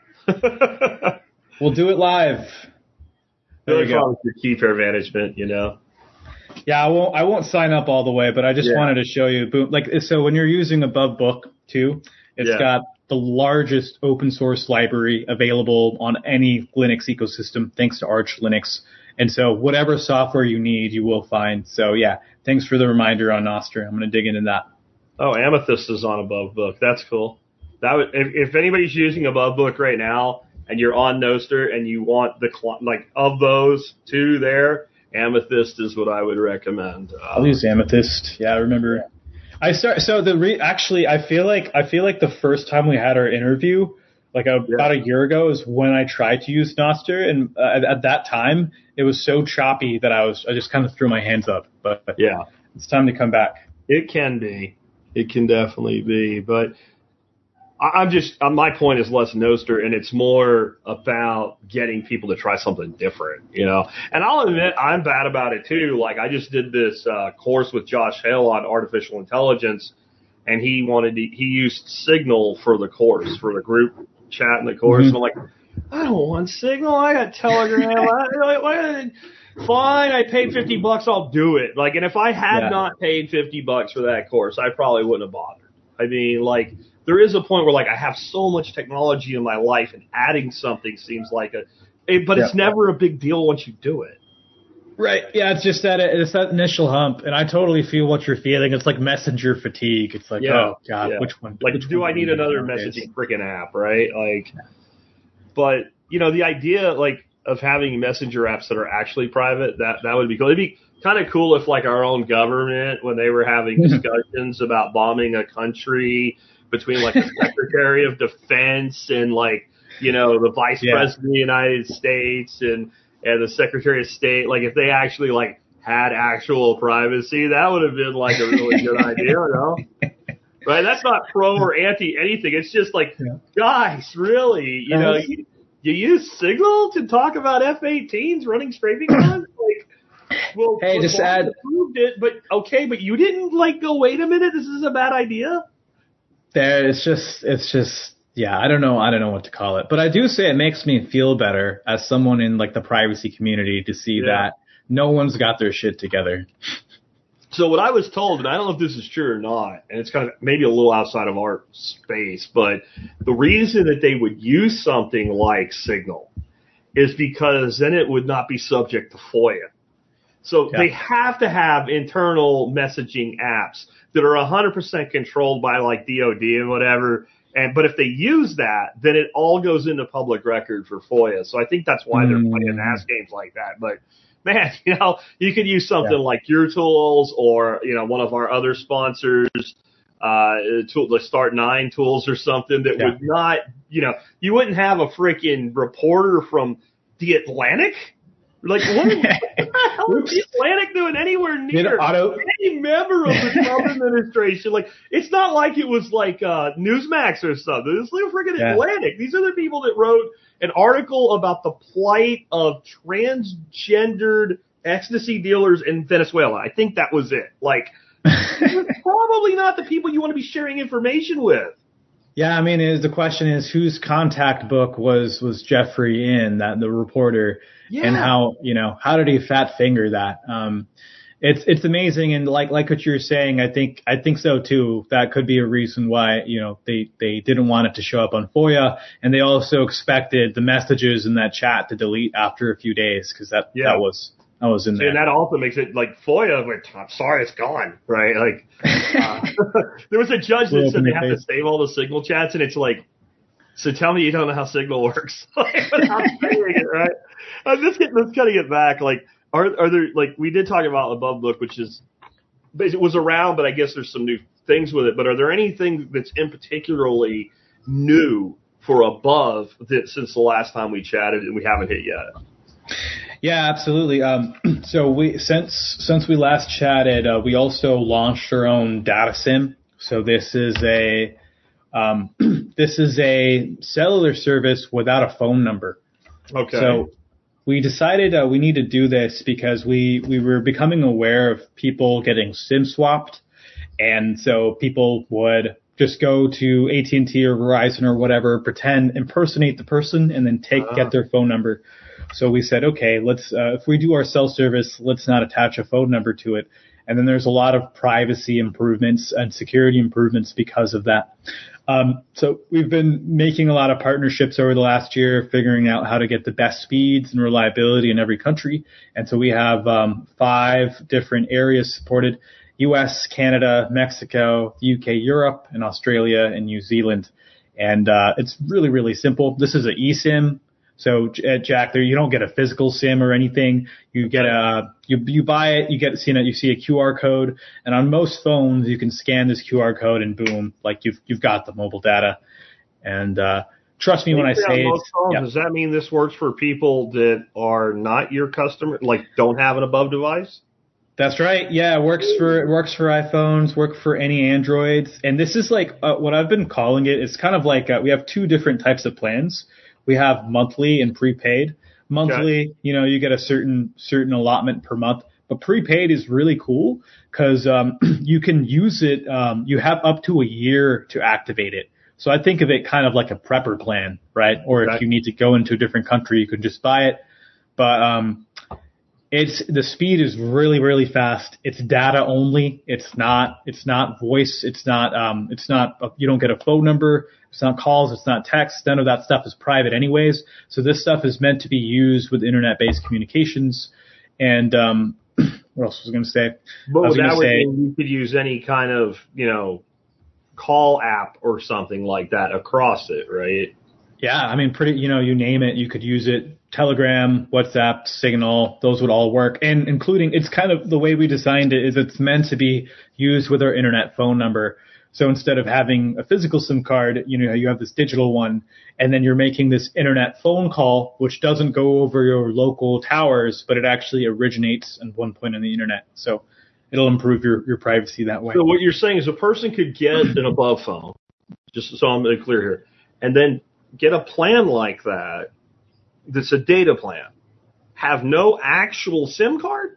We'll do it live. There you go. Your key pair management, you know. Yeah, I won't. I won't sign up all the way, but I just yeah. wanted to show you. Boom. Like so, when you're using Above Book too, it's yeah. got the largest open source library available on any Linux ecosystem, thanks to Arch Linux. And so whatever software you need, you will find. So yeah, thanks for the reminder on Nostr. I'm going to dig into that. Oh, Amethyst is on Above Book. That's cool. That would, if, if anybody's using Above Book right now and you're on Nostr and you want the, like, of those two there, Amethyst is what I would recommend. Uh, I'll use Amethyst. Yeah, I remember. I start, so the re, actually, I feel like, I feel like the first time we had our interview, like a, Yeah. about a year ago is when I tried to use Nostr, and uh, at, at that time it was so choppy that I was I just kind of threw my hands up. But Yeah. it's time to come back. It can be. It can definitely be. But I- I'm just, uh, my point is less Nostr, and it's more about getting people to try something different, you know? And I'll admit I'm bad about it too. Like I just did this uh, course with Josh Hale on artificial intelligence, and he wanted to, he used Signal for the course, for the group chat in the course. Mm-hmm. And I'm like, I don't want Signal. I got Telegram. I, I, I, Fine, I paid fifty bucks. I'll do it. Like, and if I had Yeah. not paid fifty bucks for that course, I probably wouldn't have bothered. I mean, like, there is a point where, like, I have so much technology in my life, and adding something seems like a, it, but it's Yeah. never a big deal once you do it. Right. Yeah, it's just that it's that initial hump, and I totally feel what you're feeling. It's like messenger fatigue. It's like, Yeah. oh god, Yeah. which one? Like, which do one I need we another nowadays? messaging freaking app, right? Like, but you know, the idea, like, of having messenger apps that are actually private, that that would be cool. It'd be kind of cool if, like, our own government, when they were having discussions about bombing a country, between, like, the Secretary of Defense and, like, you know, the Vice Yeah. President of the United States and and the Secretary of State, like, if they actually, like, had actual privacy, that would have been, like, a really good idea, you know? Right? That's not pro or anti anything. It's just like, Yeah. guys, really, you know, Guys. you, you use Signal to talk about F eighteens running strafing guns? Like, well, Hey, well, just Biden add- approved it, but okay, but you didn't, like, go, wait a minute, this is a bad idea? There, it's just, it's just, yeah, I don't know, I don't know what to call it, but I do say it makes me feel better as someone in like the privacy community to see Yeah. that no one's got their shit together. So what I was told, and I don't know if this is true or not, and it's kind of maybe a little outside of our space, but the reason that they would use something like Signal is because then it would not be subject to FOIA. So Yeah. they have to have internal messaging apps that are one hundred percent controlled by, like, D O D and whatever. And but if they use that, then it all goes into public record for FOIA. So I think that's why they're Mm. playing ass games like that. But man, you know, you could use something Yeah. like Your Tools or, you know, one of our other sponsors, uh, tool, the Start Nine tools or something that Yeah. would not, you know, you wouldn't have a freaking reporter from the Atlantic. Like, what, what the hell is the Atlantic doing anywhere Did near auto- any member of the Trump administration? Like, it's not like it was like uh, Newsmax or something. It's like freaking Yeah. Atlantic. These are the people that wrote an article about the plight of transgendered ecstasy dealers in Venezuela. I think that was it. Like, probably not the people you want to be sharing information with. Yeah, I mean, is the question is whose contact book was was Jeffrey in, that the reporter, Yeah. and how, you know, how did he fat finger that? Um, it's it's amazing, and like like what you were saying, I think I think so too. That could be a reason why, you know, they they didn't want it to show up on FOIA, and they also expected the messages in that chat to delete after a few days because that Yeah. that was that was in See, there. and that also makes it like FOIA. Like, I'm sorry, it's gone, right? Like, uh, there was a judge that Well, said they open have your to save all the Signal chats, and it's like, so tell me you don't know how Signal works like, without saying it, right? I'm just getting, let's kind of get back. Like, are are there, like, we did talk about Above Book, which is, it was around, but I guess there's some new things with it. But are there anything that's in particularly new for Above that since the last time we chatted and we haven't hit yet? Yeah, absolutely. Um, so we since since we last chatted, uh, we also launched our own data sim. So this is a um, this is a cellular service without a phone number. Okay. So we decided uh, we need to do this because we we were becoming aware of people getting SIM swapped, and so people would just go to A T and T or Verizon or whatever, pretend, impersonate the person, and then take Ah. get their phone number. So we said, okay, let's uh, if we do our cell service, let's not attach a phone number to it. And then there's a lot of privacy improvements and security improvements because of that. Um, so we've been making a lot of partnerships over the last year, figuring out how to get the best speeds and reliability in every country. And so we have um, five different areas supported: U S, Canada, Mexico, U K, Europe, and Australia and New Zealand. And uh, it's really, really simple. This is an eSIM. So uh, Jack, there you don't get a physical SIM or anything. You get a you you buy it, you get seen it, you see a Q R code, and on most phones you can scan this Q R code and boom, like you've you've got the mobile data. And uh, trust me when I Usually say on most it's, phones, yeah. Does that mean this works for people that are not your customer, like don't have an above device? That's right. Yeah, it works for it works for iPhones, work for any Androids, and this is like uh, what I've been calling it. It's kind of like uh, we have two different types of plans. We have monthly and prepaid. Monthly, okay. you know, you get a certain certain allotment per month, but prepaid is really cool because um, you can use it. Um, you have up to a year to activate it. So I think of it kind of like a prepper plan, right? Or okay. if you need to go into a different country, you can just buy it. But um, It's the speed is really, really fast. It's data only. It's not, it's not voice. It's not, um, it's not, you don't get a phone number. It's not calls. It's not text. None of that stuff is private anyways. So this stuff is meant to be used with internet-based communications. And, um, what else was I going to say? But I was that would say, mean you could use any kind of, you know, call app or something like that across it, right? Yeah. I mean, pretty, you know, you name it, you could use it. Telegram, WhatsApp, Signal, those would all work. And including, it's kind of the way we designed it is it's meant to be used with our internet phone number. So instead of having a physical SIM card, you know, you have this digital one, and then you're making this internet phone call, which doesn't go over your local towers, but it actually originates at one point on the internet. So it'll improve your, your privacy that way. So what you're saying is a person could get an above phone, just so I'm clear here, and then get a plan like that that's a data plan, have no actual SIM card?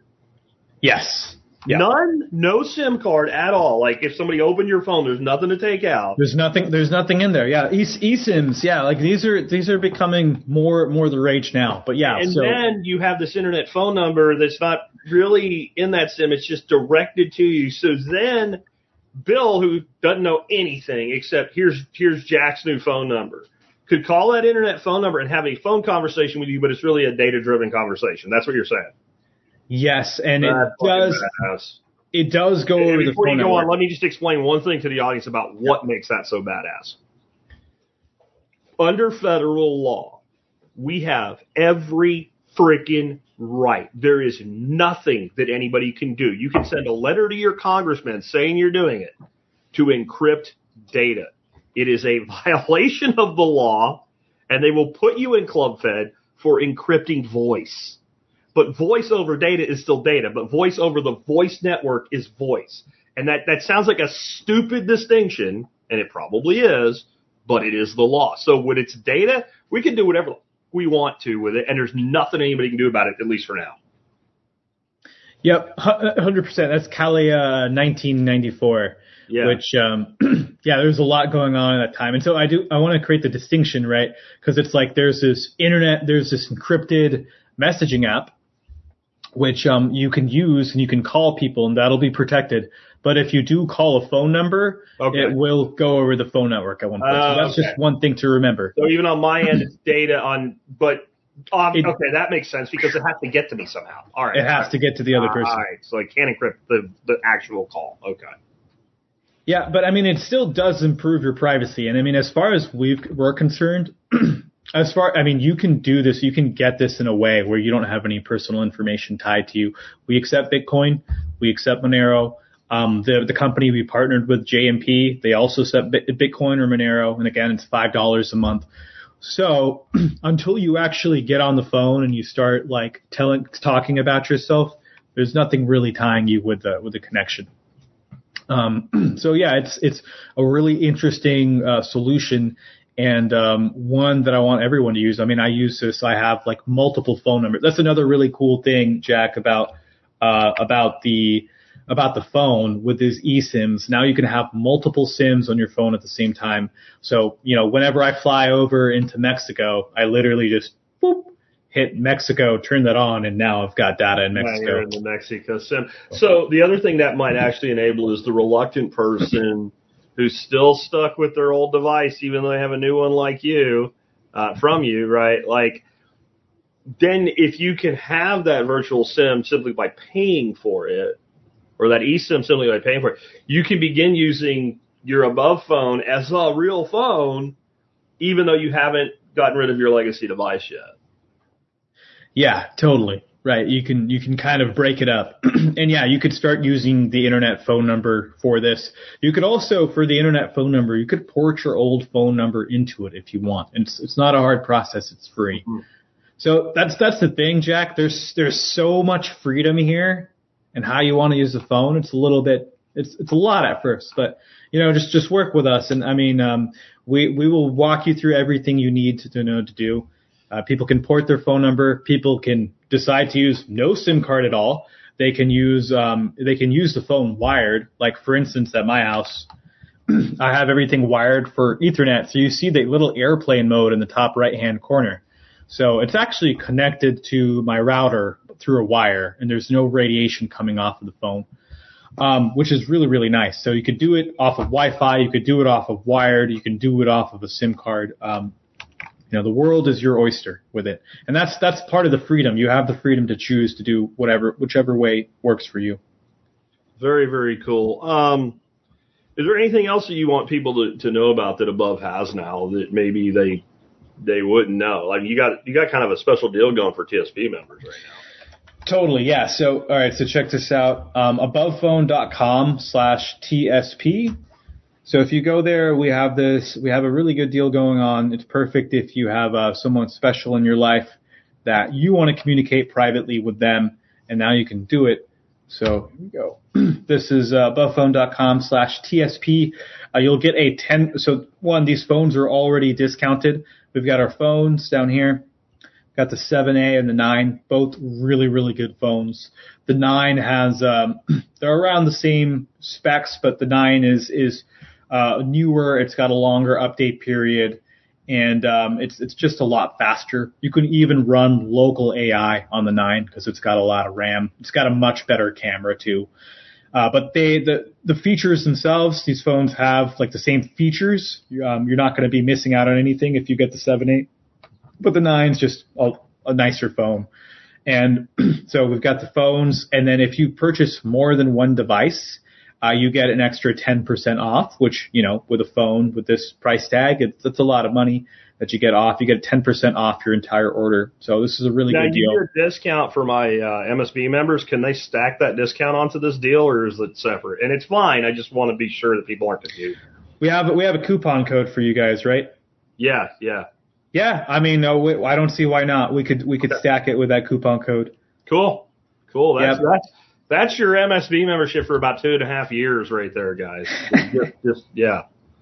Yes. Yeah. None? No SIM card at all. Like if somebody opened your phone, there's nothing to take out. There's nothing. There's nothing in there. Yeah. E- eSIMs. Yeah. Like these are these are becoming more more the rage now. But yeah. And so, then you have this internet phone number that's not really in that SIM. It's just directed to you. So then Bill, who doesn't know anything except here's here's Jack's new phone number, could call that internet phone number and have a phone conversation with you, but it's really a data-driven conversation. That's what you're saying. Yes, and That's it does. badass. It does go and over the before phone you go network. on, let me just explain one thing to the audience about what makes that so badass. Under federal law, we have every freaking right. There is nothing that anybody can do. You can send a letter to your congressman saying you're doing it to encrypt data. It is a violation of the law, and they will put you in Club Fed for encrypting voice. But voice over data is still data, but voice over the voice network is voice. And that, that sounds like a stupid distinction, and it probably is, but it is the law. So when it's data, we can do whatever we want to with it, and there's nothing anybody can do about it, at least for now. Yep, one hundred percent. That's Cali uh, nineteen ninety-four. Yeah. Which, um, yeah, there's a lot going on at that time. And so I do, I want to create the distinction, right? Because it's like there's this internet, there's this encrypted messaging app, which um, you can use and you can call people and that'll be protected. But if you do call a phone number, okay. it will go over the phone network at one point. Uh, so that's okay. just one thing to remember. So even on my end, it's data on, but um, it, okay, that makes sense because it has to get to me somehow. All right. It has to get to the other person. All right. So I can't encrypt the, the actual call. Okay. Yeah, but I mean, it still does improve your privacy. And I mean, as far as we've, we're concerned, as far, I mean, you can do this, you can get this in a way where you don't have any personal information tied to you. We accept Bitcoin. We accept Monero. Um, the, the company we partnered with, J M P, they also accept Bitcoin or Monero. And again, it's five dollars a month. So until you actually get on the phone and you start like telling, talking about yourself, there's nothing really tying you with the, with the connection. Um, so yeah, it's, it's a really interesting, uh, solution and, um, one that I want everyone to use. I mean, I use this, I have like multiple phone numbers. That's another really cool thing, Jack, about, uh, about the, about the phone with these eSIMs. Now you can have multiple SIMs on your phone at the same time. So, you know, whenever I fly over into Mexico, I literally just boop, hit Mexico, turn that on, and now I've got data in Mexico. You're in the Mexico SIM. So the other thing that might actually enable is the reluctant person who's still stuck with their old device, even though they have a new one like you, uh, from you, right? Like, then if you can have that virtual SIM simply by paying for it, or that eSIM simply by paying for it, you can begin using your above phone as a real phone, even though you haven't gotten rid of your legacy device yet. Yeah, totally. Right. You can you can kind of break it up. And yeah, you could start using the internet phone number for this. You could also, for the internet phone number, you could port your old phone number into it if you want. It's it's not a hard process. It's free. Mm-hmm. So that's that's the thing, Jack. There's there's so much freedom here and how you want to use the phone. It's a little bit it's it's a lot at first, but you know, just just work with us. And I mean, um, we we will walk you through everything you need to, to know to do. Uh, people can port their phone number. People can decide to use no SIM card at all. They can use um, they can use the phone wired. Like for instance, at my house, I have everything wired for Ethernet. So you see the little airplane mode in the top right hand corner. So it's actually connected to my router through a wire, and there's no radiation coming off of the phone, um, which is really really nice. So you could do it off of Wi-Fi. You could do it off of wired. You can do it off of a SIM card. Um, You know, the world is your oyster with it. And that's that's part of the freedom. You have the freedom to choose to do whatever, whichever way works for you. Very, very cool. Um, is there anything else that you want people to, to know about that Above has now that maybe they they wouldn't know? Like you got you got kind of a special deal going for T S P members right now. Totally, yeah. So, all right, so check this out. Um, abovephone.com slash TSP. So if you go there, we have this, we have a really good deal going on. It's perfect if you have uh, someone special in your life that you want to communicate privately with them, and now you can do it. So here we go. This is uh, abovephone.com slash TSP. Uh, you'll get a ten, so one, these phones are already discounted. We've got our phones down here. Got the seven A and the nine, both really, really good phones. The nine has, um, they're around the same specs, but the nine is, is, Uh, newer, it's got a longer update period, and um, it's it's just a lot faster. You can even run local A I on the nine because it's got a lot of RAM. It's got a much better camera too. Uh, but they the the features themselves, these phones have like the same features. Um, you're not going to be missing out on anything if you get the seven eight. But the nine's just a, a nicer phone. And so we've got the phones, and then if you purchase more than one device, Uh, you get an extra ten percent off, which, you know, with a phone with this price tag, it's, it's a lot of money that you get off. You get ten percent off your entire order. So this is a really now, good deal. Now, your discount for my uh, M S B members, can they stack that discount onto this deal, or is it separate? And it's fine. I just want to be sure that people aren't confused. We have we have a coupon code for you guys, right? Yeah, yeah. Yeah, I mean, no, we, I don't see why not. We could we could stack it with that coupon code. Cool, cool. That's yep. that's. That's your M S B membership for about two and a half years right there, guys. just, just, yeah.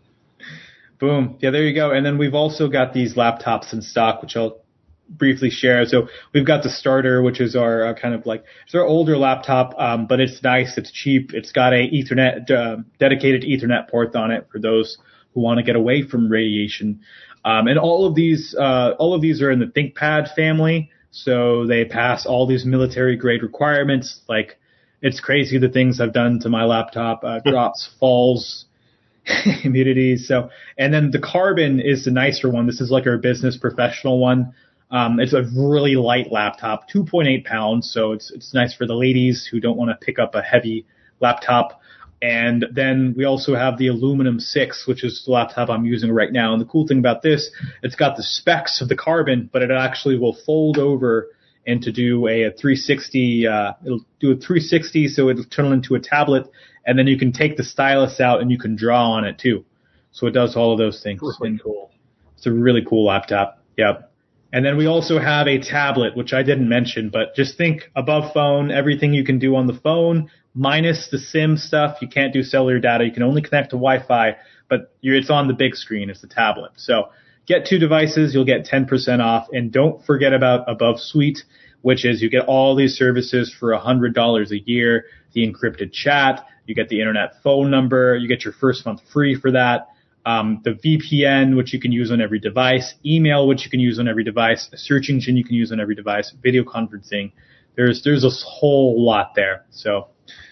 Boom. Yeah, there you go. And then we've also got these laptops in stock, which I'll briefly share. So we've got the starter, which is our uh, kind of like, it's our older laptop, um, but it's nice. It's cheap. It's got a Ethernet, uh, dedicated Ethernet port on it for those who want to get away from radiation. Um, and all of these, uh, all of these are in the ThinkPad family. So they pass all these military grade requirements, like, it's crazy the things I've done to my laptop, uh, drops, falls, humidity. So, and then the Carbon is the nicer one. This is like our business professional one. Um, it's a really light laptop, two point eight pounds. So it's, it's nice for the ladies who don't want to pick up a heavy laptop. And then we also have the Aluminum six, which is the laptop I'm using right now. And the cool thing about this, it's got the specs of the Carbon, but it actually will fold over and to do a, a three sixty, uh, it'll do a three sixty, so it'll turn into a tablet, and then you can take the stylus out and you can draw on it too. So it does all of those things. Really cool. It's a really cool laptop. Yep. And then we also have a tablet, which I didn't mention, but just think above phone, everything you can do on the phone, minus the SIM stuff. You can't do cellular data. You can only connect to Wi-Fi, but you're, it's on the big screen. It's the tablet. So get two devices, you'll get ten percent off. And don't forget about Above Suite, which is you get all these services for one hundred dollars a year, the encrypted chat, you get the internet phone number, you get your first month free for that, um, the V P N, which you can use on every device, email, which you can use on every device, a search engine you can use on every device, video conferencing. There's there's a whole lot there. So,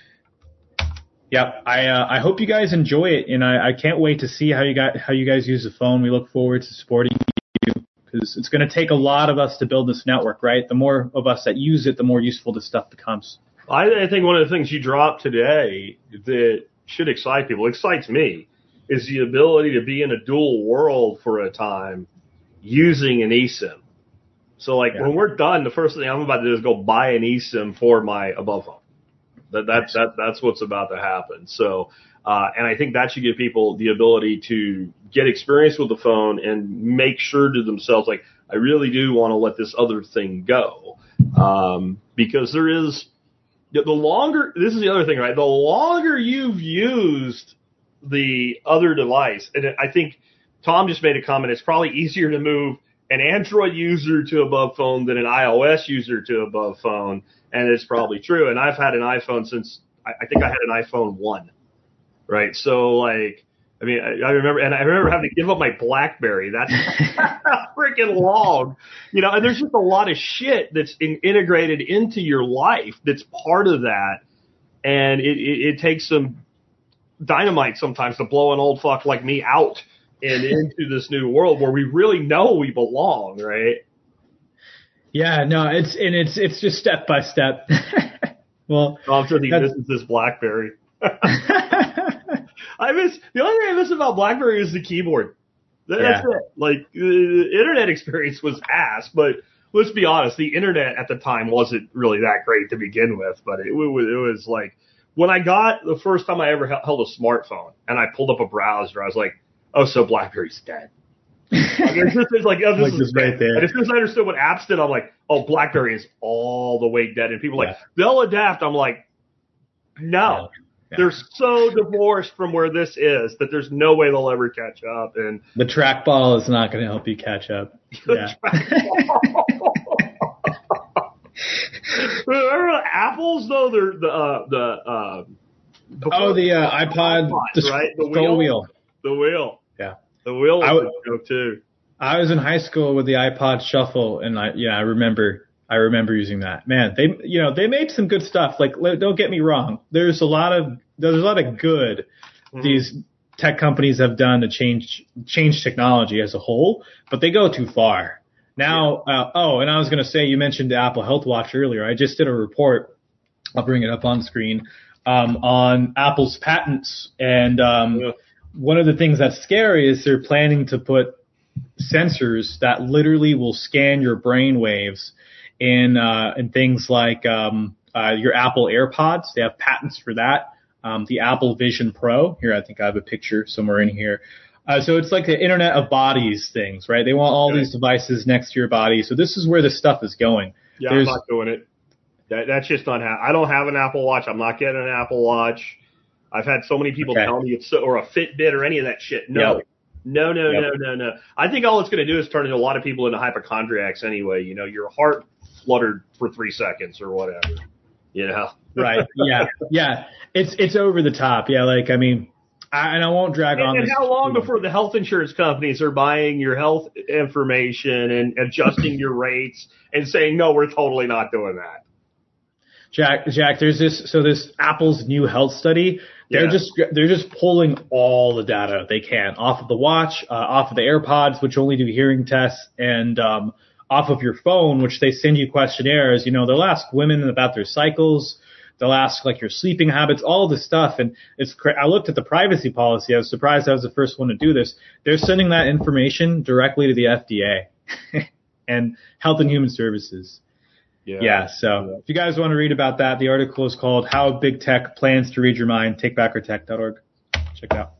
yeah, I uh, I hope you guys enjoy it, and I, I can't wait to see how you got how you guys use the phone. We look forward to supporting you because it's going to take a lot of us to build this network, right? The more of us that use it, the more useful this stuff becomes. I, I think one of the things you dropped today that should excite people, excites me, is the ability to be in a dual world for a time using an eSIM. So like Yeah. when we're done, the first thing I'm about to do is go buy an eSIM for my above phone. That that that that's what's about to happen. So, uh, and I think that should give people the ability to get experience with the phone and make sure to themselves, like, I really do want to let this other thing go, um, because there is the longer. This is the other thing, right? The longer you've used the other device, and I think Tom just made a comment. It's probably easier to move an Android user to above phone than an iOS user to above phone. And it's probably true. And I've had an iPhone since, I, I think I had an iPhone one, right? So like, I mean, I, I remember, and I remember having to give up my BlackBerry. That's freaking long, you know, and there's just a lot of shit that's in, integrated into your life that's part of that. And it, it, it takes some dynamite sometimes to blow an old fuck like me out and into this new world where we really know we belong, right? Yeah, no, it's and it's it's just step by step. Well, I'm sure he misses this BlackBerry. I miss the only thing I miss about BlackBerry is the keyboard. That's Yeah. it. Like the internet experience was ass, but let's be honest, the internet at the time wasn't really that great to begin with. But it was it was like when I got the first time I ever held a smartphone and I pulled up a browser, I was like, oh, so BlackBerry's dead. Like, it's just it's like, oh, this Like is just right there. And as soon as I understood what apps did, I'm like, oh, BlackBerry is all the way dead. And people are like, Yeah. they'll adapt. I'm like, no. Yeah. They're so divorced from where this is that the's no way they'll ever catch up. And The trackball is not going to help you catch up. Yeah. Remember Apple's though? They're the uh, the uh, Oh, the uh, iPod, the right? The scroll wheel. The wheel. Yeah. The wheel I was would- a joke too. I was in high school with the iPod Shuffle, and I yeah I remember I remember using that. Man, they you know they made some good stuff. Like le- don't get me wrong, there's a lot of there's a lot of good Mm-hmm. these tech companies have done to change change technology as a whole, but they go too far. Now, uh, oh, and I was going to say you mentioned the Apple Health Watch earlier. I just did a report. I'll bring it up on screen um, on Apple's patents, and um, Yeah. one of the things that's scary is they're planning to put sensors that literally will scan your brain waves in uh, in things like um, uh, your Apple AirPods. They have patents for that. Um, the Apple Vision Pro. Here, I think I have a picture somewhere in here. Uh, so it's like the Internet of Bodies things, right? They want all Okay. these devices next to your body. So this is where this stuff is going. Yeah, There's- I'm not doing it. That, that's just not ha- I don't have an Apple Watch. I'm not getting an Apple Watch. I've had so many people Okay. tell me it's so, or a Fitbit or any of that shit. No, Yep. no, no, Yep. no, no, no. I think all it's going to do is turn a lot of people into hypochondriacs anyway. You know, your heart fluttered for three seconds or whatever. You know, Right. Yeah. Yeah. It's it's over the top. Yeah. Like I mean, I, and I won't drag on. And, and this how long too before the health insurance companies are buying your health information and adjusting your rates and saying, no, we're totally not doing that? Jack, Jack, there's this, so this Apple's new health study, they're Yeah. just, they're just pulling all the data they can off of the watch, uh, off of the AirPods, which only do hearing tests, and, um, off of your phone, which they send you questionnaires. You know, they'll ask women about their cycles. They'll ask like your sleeping habits, all this stuff. And it's, cra- I looked at the privacy policy. I was surprised I was the first one to do this. They're sending that information directly to the F D A and Health and Human Services. Yeah, so if you guys want to read about that, the article is called How Big Tech Plans to Read Your Mind, take back our tech dot org. Check it out.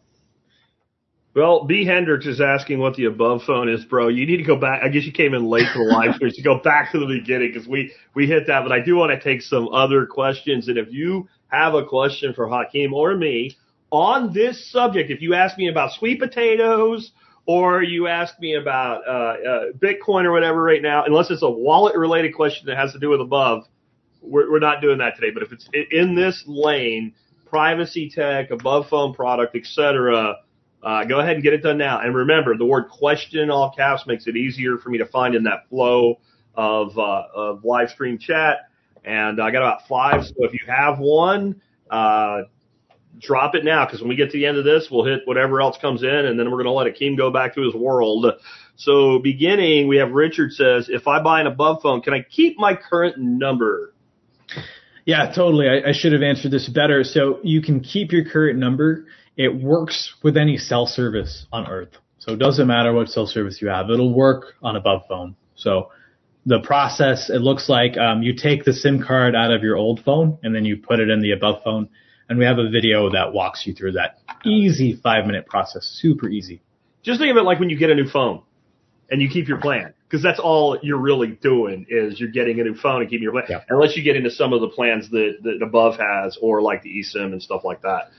Well, B. Hendricks is asking what the above phone is, bro. You need to go back. I guess you came in late to the live stream, so go back to the beginning because we, we hit that. But I do want to take some other questions. And if you have a question for Hakeem or me on this subject, if you ask me about sweet potatoes or you ask me about uh, uh, Bitcoin or whatever right now, unless it's a wallet-related question that has to do with above, we're, we're not doing that today. But if it's in this lane, privacy tech, above phone product, et cetera, Uh, go ahead and get it done now. And remember, the word question in all caps makes it easier for me to find in that flow of, uh, of live stream chat. And I got about five. So if you have one, uh, drop it now. Cause when we get to the end of this, we'll hit whatever else comes in and then we're going to let Hakeem go back to his world. So beginning, we have Richard says, if I buy an above phone, can I keep my current number? Yeah, totally. I, I should have answered this better. So you can keep your current number. It works with any cell service on Earth. So it doesn't matter what cell service you have. It'll work on above phone. So the process, it looks like um, you take the SIM card out of your old phone and then you put it in the above phone. And we have a video that walks you through that easy five minute process. Super easy. Just think of it like when you get a new phone and you keep your plan, because that's all you're really doing is you're getting a new phone and keeping your plan. Yeah. Unless you get into some of the plans that, that Above has, or like the eSIM and stuff like that.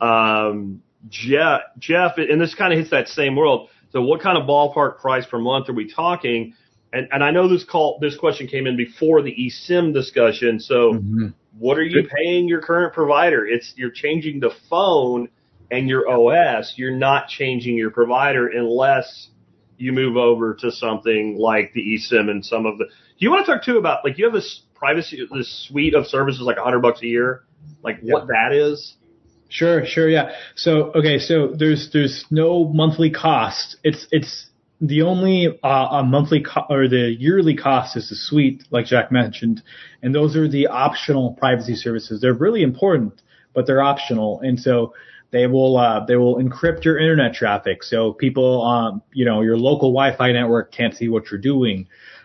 Um, Jeff, Jeff, and this kind of hits that same world. So what kind of ballpark price per month are we talking? And, and I know this call, this question came in before the eSIM discussion. So Mm-hmm. what are you paying your current provider? It's you're changing the phone and your O S. You're not changing your provider unless you move over to something like the eSIM and some of the. Do you want to talk too about, like, you have this privacy, this suite of services, like a hundred bucks a year, like Yeah. what that is? Sure, sure, yeah. So, okay, so there's there's no monthly cost. It's it's the only uh, a monthly co- or the yearly cost is the suite, like Jack mentioned, and those are the optional privacy services. They're really important, but they're optional, and so they will uh, they will encrypt your internet traffic, so people, um, you know, your local Wi-Fi network can't see what you're doing.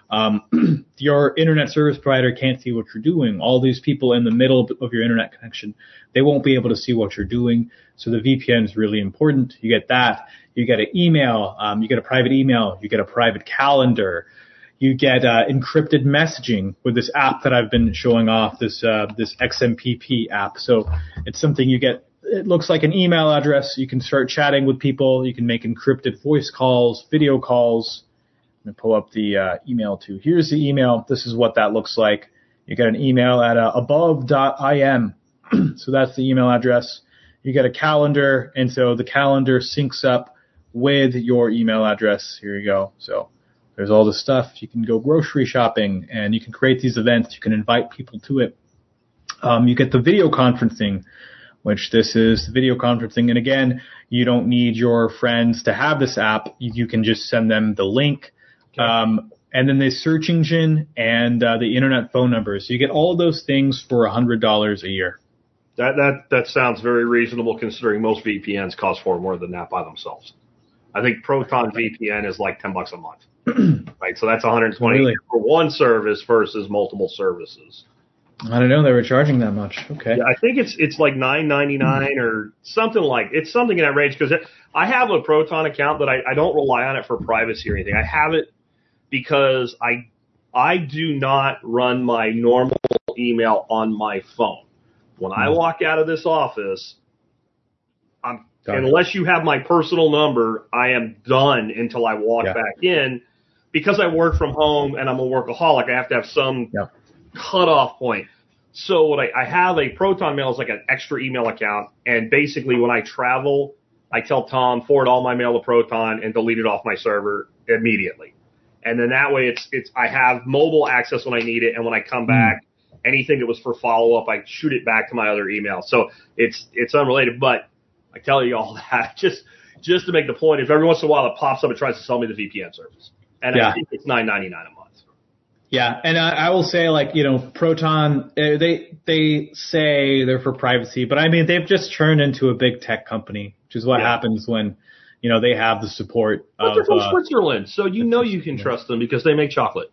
Um, your internet service provider can't see what you're doing. All these people in the middle of your internet connection, they won't be able to see what you're doing. So the V P N is really important. You get that. You get an email. Um, you get a private email. You get a private calendar. You get uh, encrypted messaging with this app that I've been showing off, this uh, this X M P P app. So it's something you get. It looks like an email address. You can start chatting with people. You can make encrypted voice calls, video calls. I'm going to pull up the uh, email too. Here's the email. This is what that looks like. You get an email at uh, above dot I M. So that's the email address. You get a calendar, and so the calendar syncs up with your email address. Here you go. So there's all the stuff. You can go grocery shopping, and you can create these events. You can invite people to it. Um, you get the video conferencing, which this is video conferencing. And again, you don't need your friends to have this app. You, you can just send them the link. Um, and then the search engine and uh, the internet phone numbers. So you get all of those things for one hundred dollars a year. That that that sounds very reasonable, considering most V P Ns cost far more than that by themselves. I think Proton V P N is like ten bucks a month, right? So that's one hundred twenty Really? for one service versus multiple services. I don't know. They were charging that much. Okay. Yeah, I think it's it's like nine ninety-nine or something like it's something in that range, because I have a Proton account, but I, I don't rely on it for privacy or anything. I have it because I I do not run my normal email on my phone. When I walk out of this office, I'm Got it. unless you have my personal number, I am done until I walk Yeah. back in, because I work from home and I'm a workaholic. I have to have some Yeah. cutoff point. So what I, I have a Proton Mail is like an extra email account, and basically when I travel, I tell Tom, forward all my mail to Proton and delete it off my server immediately. And then that way it's it's I have mobile access when I need it, and when I come back, anything that was for follow up, I shoot it back to my other email. So it's it's unrelated, but I tell you all that just just to make the point. If every once in a while it pops up and tries to sell me the V P N service, and Yeah. I think it's nine ninety-nine a month. Yeah, and I, I will say, like, you know, Proton, uh, they they say they're for privacy, but I mean, they've just turned into a big tech company, which is what Yeah. happens when, you know, they have the support But of. they're from Uh, Switzerland, so you know you can trust them because they make chocolate.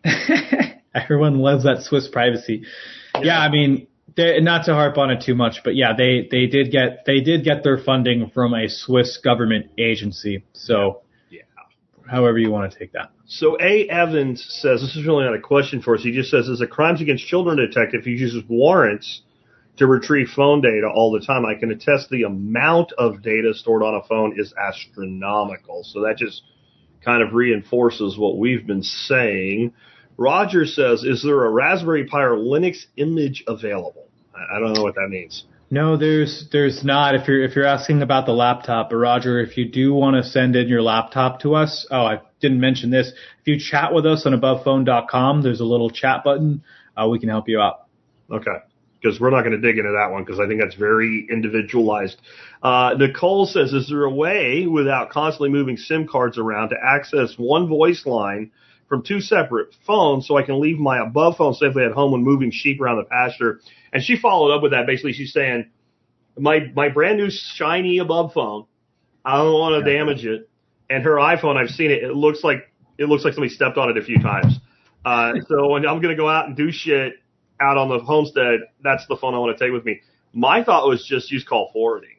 everyone loves that Swiss privacy. Yeah, Yeah. I mean, they, not to harp on it too much, but yeah, they they did get they did get their funding from a Swiss government agency. So, Yeah. however you want to take that. So A. Evans says, this is really not a question for us. He just says, as a crimes against children detective who uses warrants to retrieve phone data all the time, I can attest the amount of data stored on a phone is astronomical. So that just kind of reinforces what we've been saying. Roger says, is there a Raspberry Pi or Linux image available? I I don't know what that means. No, there's there's not. If you're if you're asking about the laptop, but Roger, if you do want to send in your laptop to us, oh, I didn't mention this. If you chat with us on above phone dot com, there's a little chat button. Uh, we can help you out. Okay. Because we're not going to dig into that one, because I think that's very individualized. Uh, Nicole says, is there a way without constantly moving SIM cards around to access one voice line from two separate phones so I can leave my above phone safely at home when moving sheep around the pasture? And she followed up with that. Basically, she's saying, my my brand new shiny above phone, I don't want to Yeah. damage it. And her iPhone, I've seen it. It looks like it looks like somebody stepped on it a few times. Uh, so when I'm going to go out and do shit out on the homestead, that's the phone I want to take with me. My thought was just use call forwarding.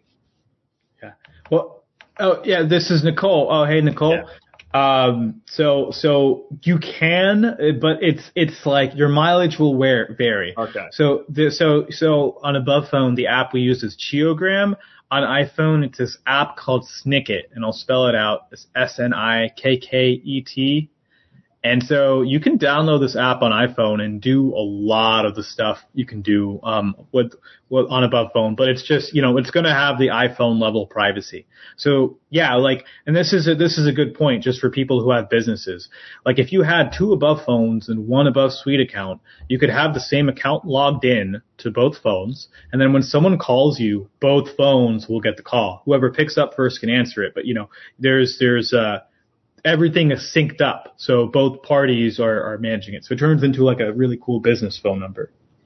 Yeah. Well, oh yeah, this is Nicole. Oh, hey, Nicole. Yeah. Um, so, so you can, but it's, it's like your mileage will wear, vary. Okay. So, the, so, so on Above Phone, the app we use is Cheogram. On iPhone, it's this app called Snicket, and I'll spell it out. It's S N I K K E T. And so you can download this app on iPhone and do a lot of the stuff you can do um, with, with on Above Phone, but it's just, you know, it's going to have the iPhone level privacy. So yeah, like, and this is a, this is a good point just for people who have businesses. Like if you had two Above Phones and one Above Suite account, you could have the same account logged in to both phones, and then when someone calls you, both phones will get the call. Whoever picks up first can answer it. But you know, there's there's uh everything is synced up, so both parties are, are managing it. So it turns into like a really cool business phone number.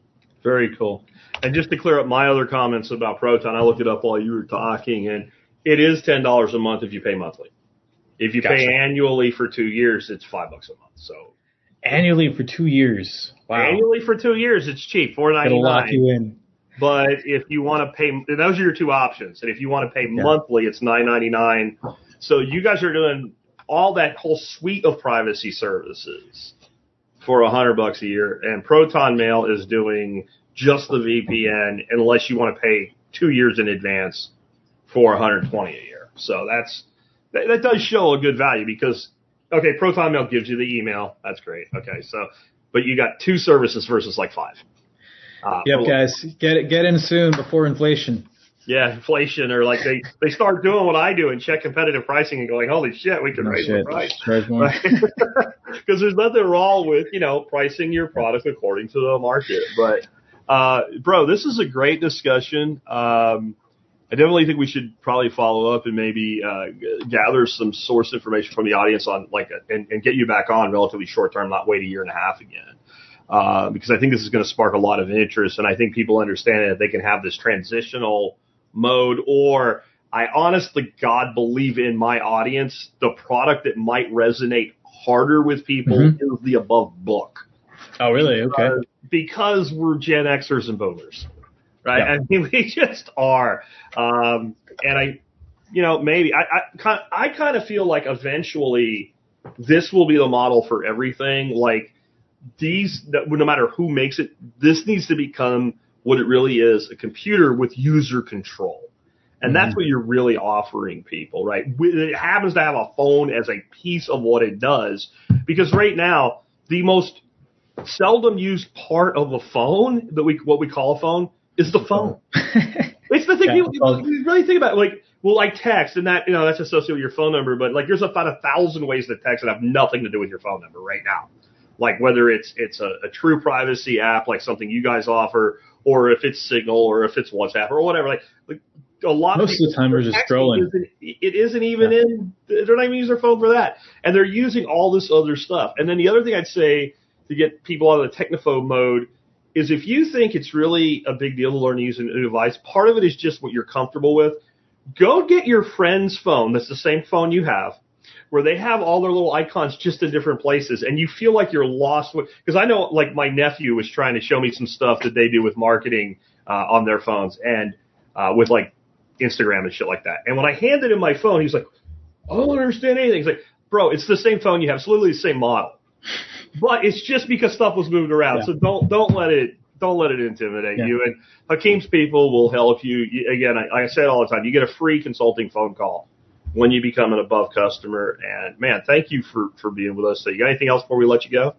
Very cool. And just to clear up my other comments about Proton, I looked it up while you were talking, and it is ten dollars a month if you pay monthly. If you Gotcha. pay annually for two years, it's five bucks a month. So Annually for two years. Wow. annually for two years, it's cheap, four It'll lock ninety-nine. you in. But if you want to pay, those are your two options. And if you want to pay monthly, it's nine ninety-nine. So you guys are doing all that whole suite of privacy services for a hundred bucks a year, and Proton Mail is doing just the V P N unless you want to pay two years in advance for one hundred twenty a year. So that's that, that does show a good value because okay, Proton Mail gives you the email, that's great. Okay, so but you got two services versus like five. Uh, Yep, for- guys, get it, get in soon before inflation. Yeah, inflation, or like they, they start doing what I do and check competitive pricing and going, holy shit, we can No raise shit. the price. Raise more. Because there's nothing wrong with, you know, pricing your product according to the market. But, uh, bro, this is a great discussion. Um, I definitely think we should probably follow up and maybe uh, g- gather some source information from the audience on like a, and, and get you back on relatively short term, not wait a year and a half again. Uh, because I think this is going to spark a lot of interest, and I think people understand that they can have this transitional mode, or I honestly, God, believe in my audience, the product that might resonate harder with people Mhm. is the Above book. Oh, really? Okay. Uh, because we're Gen Xers and Boomers, right? Yeah. I mean, we just are. Um, and I, you know, maybe I, I kind, I kind of feel like eventually this will be the model for everything. Like these, no matter who makes it, this needs to become what it really is, a computer with user control. And that's what you're really offering people, right? It happens to have a phone as a piece of what it does, because right now, the most seldom used part of a phone that we, what we call a phone, is the phone. It's the thing Yeah, people, it's all- you really think about it, like, well, like text, and that, you know, that's associated with your phone number, but like there's about a thousand ways to text that have nothing to do with your phone number right now. Like whether it's, it's a, a true privacy app, like something you guys offer, or if it's Signal, or if it's WhatsApp, or whatever, like, like a lot Most of the time we're just texting scrolling. Isn't, it isn't even Yeah. in, they're not even using their phone for that. And they're using all this other stuff. And then the other thing I'd say to get people out of the technophobe mode is if you think it's really a big deal to learn to use a new device, part of it is just what you're comfortable with. Go get your friend's phone that's the same phone you have, where they have all their little icons just in different places, and you feel like you're lost. Because I know, like, my nephew was trying to show me some stuff that they do with marketing uh, on their phones and uh, with, like, Instagram and shit like that. And when I handed him my phone, he's like, I don't understand anything. He's like, bro, it's the same phone you have. It's literally the same model. But it's just because stuff was moved around. Yeah. So don't don't let it don't let it intimidate Yeah. you. And Hakeem's people will help you. you again, I, I say it all the time. You get a free consulting phone call when you become an Above customer. And man, thank you for for being with us. So you got anything else before we let you go?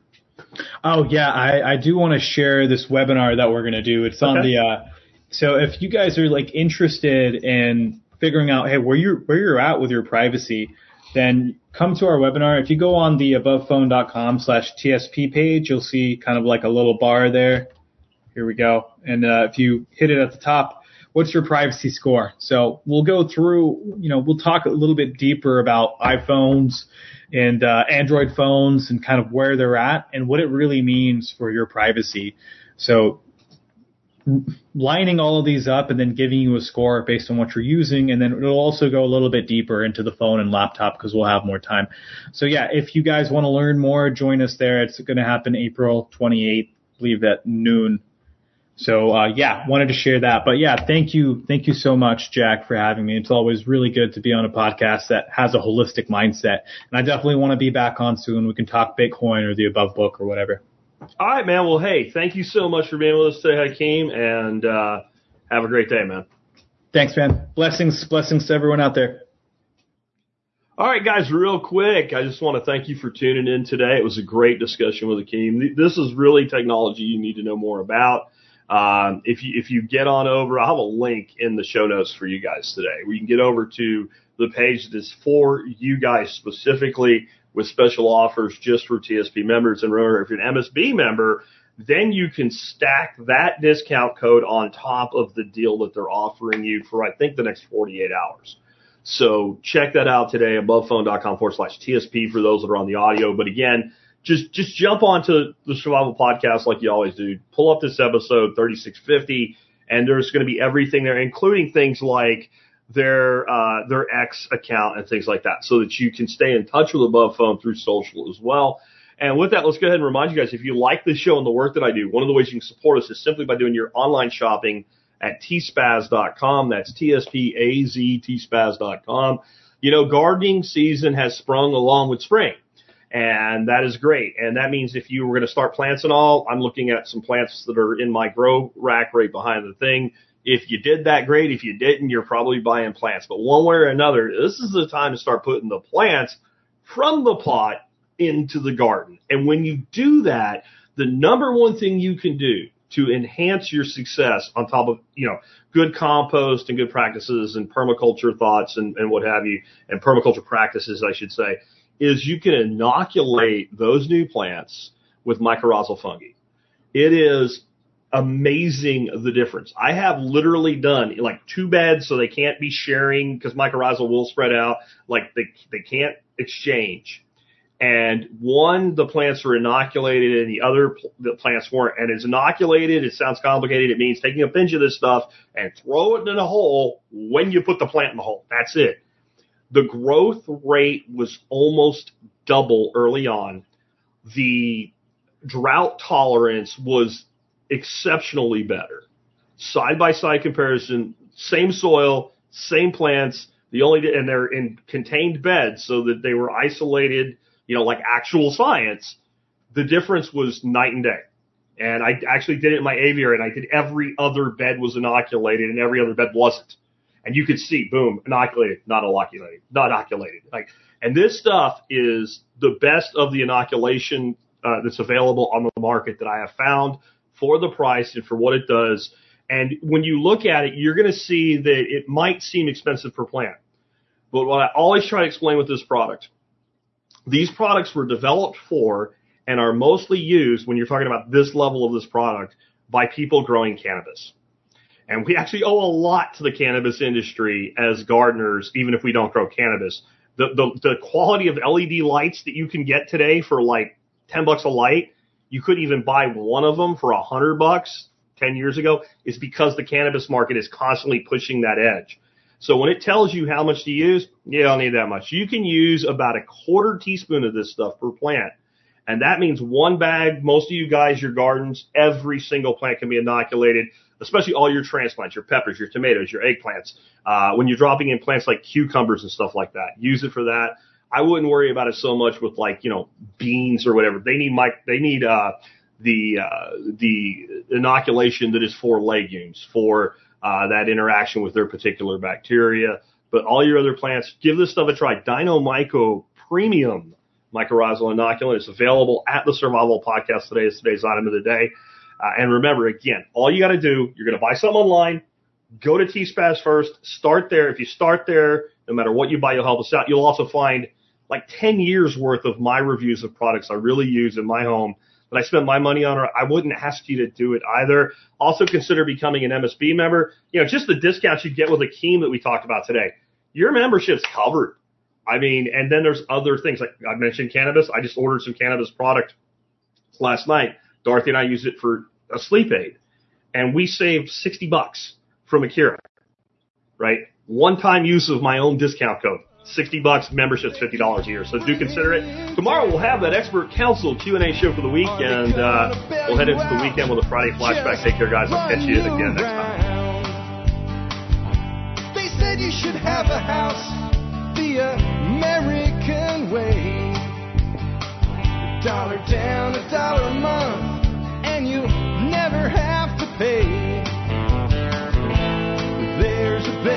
Oh yeah, I, I do want to share this webinar that we're going to do. It's on Okay. the, uh, so if you guys are like interested in figuring out, hey, where you're, where you're at with your privacy, then come to our webinar. If you go on the abovephone.com slash TSP page, you'll see kind of like a little bar there. Here we go. And, uh, if you hit it at the top, what's your privacy score? So we'll go through, you know, we'll talk a little bit deeper about iPhones and uh, Android phones and kind of where they're at and what it really means for your privacy. So lining all of these up and then giving you a score based on what you're using. And then it'll also go a little bit deeper into the phone and laptop because we'll have more time. So yeah, if you guys want to learn more, join us there. It's going to happen April twenty-eighth, I believe at noon. So uh, yeah, wanted to share that. But yeah, thank you. Thank you so much, Jack, for having me. It's always really good to be on a podcast that has a holistic mindset. And I definitely want to be back on soon. We can talk Bitcoin or the Above book or whatever. All right, man. Well, hey, thank you so much for being with us today, Hakeem, and uh, have a great day, man. Thanks, man. Blessings, blessings to everyone out there. All right, guys, real quick, I just want to thank you for tuning in today. It was a great discussion with Hakeem. This is really technology you need to know more about. Um, if you if you get on over, I'll have a link in the show notes for you guys today, where you can get over to the page that's for you guys specifically, with special offers just for T S P members. And remember, if you're an M S B member, then you can stack that discount code on top of the deal that they're offering you for, I think, the next forty-eight hours. So check that out today, abovephone.com forward slash TSP for those that are on the audio. But again, just just jump onto the Survival Podcast like you always do. Pull up this episode, thirty-six fifty, and there's going to be everything there, including things like their uh, their X account and things like that, so that you can stay in touch with Above Phone through social as well. And with that, let's go ahead and remind you guys, if you like this show and the work that I do, one of the ways you can support us is simply by doing your online shopping at T spaz dot com. That's T S P A Z, T spaz dot com. You know, gardening season has sprung along with spring, and that is great. And that means if you were going to start plants and all, I'm looking at some plants that are in my grow rack right behind the thing. If you did that, great. If you didn't, you're probably buying plants. But one way or another, this is the time to start putting the plants from the pot into the garden. And when you do that, the number one thing you can do to enhance your success on top of, you know, good compost and good practices and permaculture thoughts and, and what have you, and permaculture practices, I should say, is you can inoculate those new plants with mycorrhizal fungi. It is amazing the difference. I have literally done like two beds so they can't be sharing because mycorrhizal will spread out. Like they they can't exchange. And one, the plants are inoculated and the other pl- the plants weren't. And it's inoculated. It sounds complicated. It means taking a pinch of this stuff and throw it in a hole when you put the plant in the hole. That's it. The growth rate was almost double early on. The drought tolerance was exceptionally better. Side-by-side comparison, same soil, same plants, the only and they're in contained beds so that they were isolated, you know, like actual science. The difference was night and day. And I actually did it in my aviary, and I did every other bed was inoculated and every other bed wasn't. And you could see, boom, inoculated, not inoculated, not inoculated. Like, and this stuff is the best of the inoculation uh, that's available on the market that I have found for the price and for what it does. And when you look at it, you're going to see that it might seem expensive per plant. But what I always try to explain with this product, these products were developed for and are mostly used when you're talking about this level of this product by people growing cannabis. And we actually owe a lot to the cannabis industry as gardeners, even if we don't grow cannabis. The, the, the quality of L E D lights that you can get today for like ten bucks a light, you couldn't even buy one of them for a hundred bucks ten years ago, is because the cannabis market is constantly pushing that edge. So when it tells you how much to use, you don't need that much. You can use about a quarter teaspoon of this stuff per plant. And that means one bag, most of you guys, your gardens, every single plant can be inoculated, especially all your transplants, your peppers, your tomatoes, your eggplants. Uh, when you're dropping in plants like cucumbers and stuff like that, use it for that. I wouldn't worry about it so much with like, you know, beans or whatever. They need my, they need, uh, the, uh, the inoculation that is for legumes, for, uh, that interaction with their particular bacteria. But all your other plants, give this stuff a try. Dino-Myco Premium Mycorrhizal Inoculant is available at the Survival Podcast today. It's today's item of the day. Uh, and remember, again, all you got to do, you're going to buy something online, go to T Spaz first, start there. If you start there, no matter what you buy, you'll help us out. You'll also find like ten years worth of my reviews of products I really use in my home that I spend my money on, or I wouldn't ask you to do it either. Also consider becoming an M S B member. You know, just the discounts you get with Hakeem that we talked about today. Your membership's covered. I mean, and then there's other things like I mentioned cannabis. I just ordered some cannabis product last night. Dorothy and I used it for a sleep aid. and we saved sixty bucks from Akira, right? One-time use of my own discount code. sixty bucks, membership's fifty dollars a year. So do consider it. Tomorrow we'll have that expert council Q and A show for the week, and uh, we'll head into the weekend with a Friday flashback. Take care, guys. I'll catch you again next time. They said you should have a house the American way. A dollar down, a dollar a month, and you never have to pay. There's a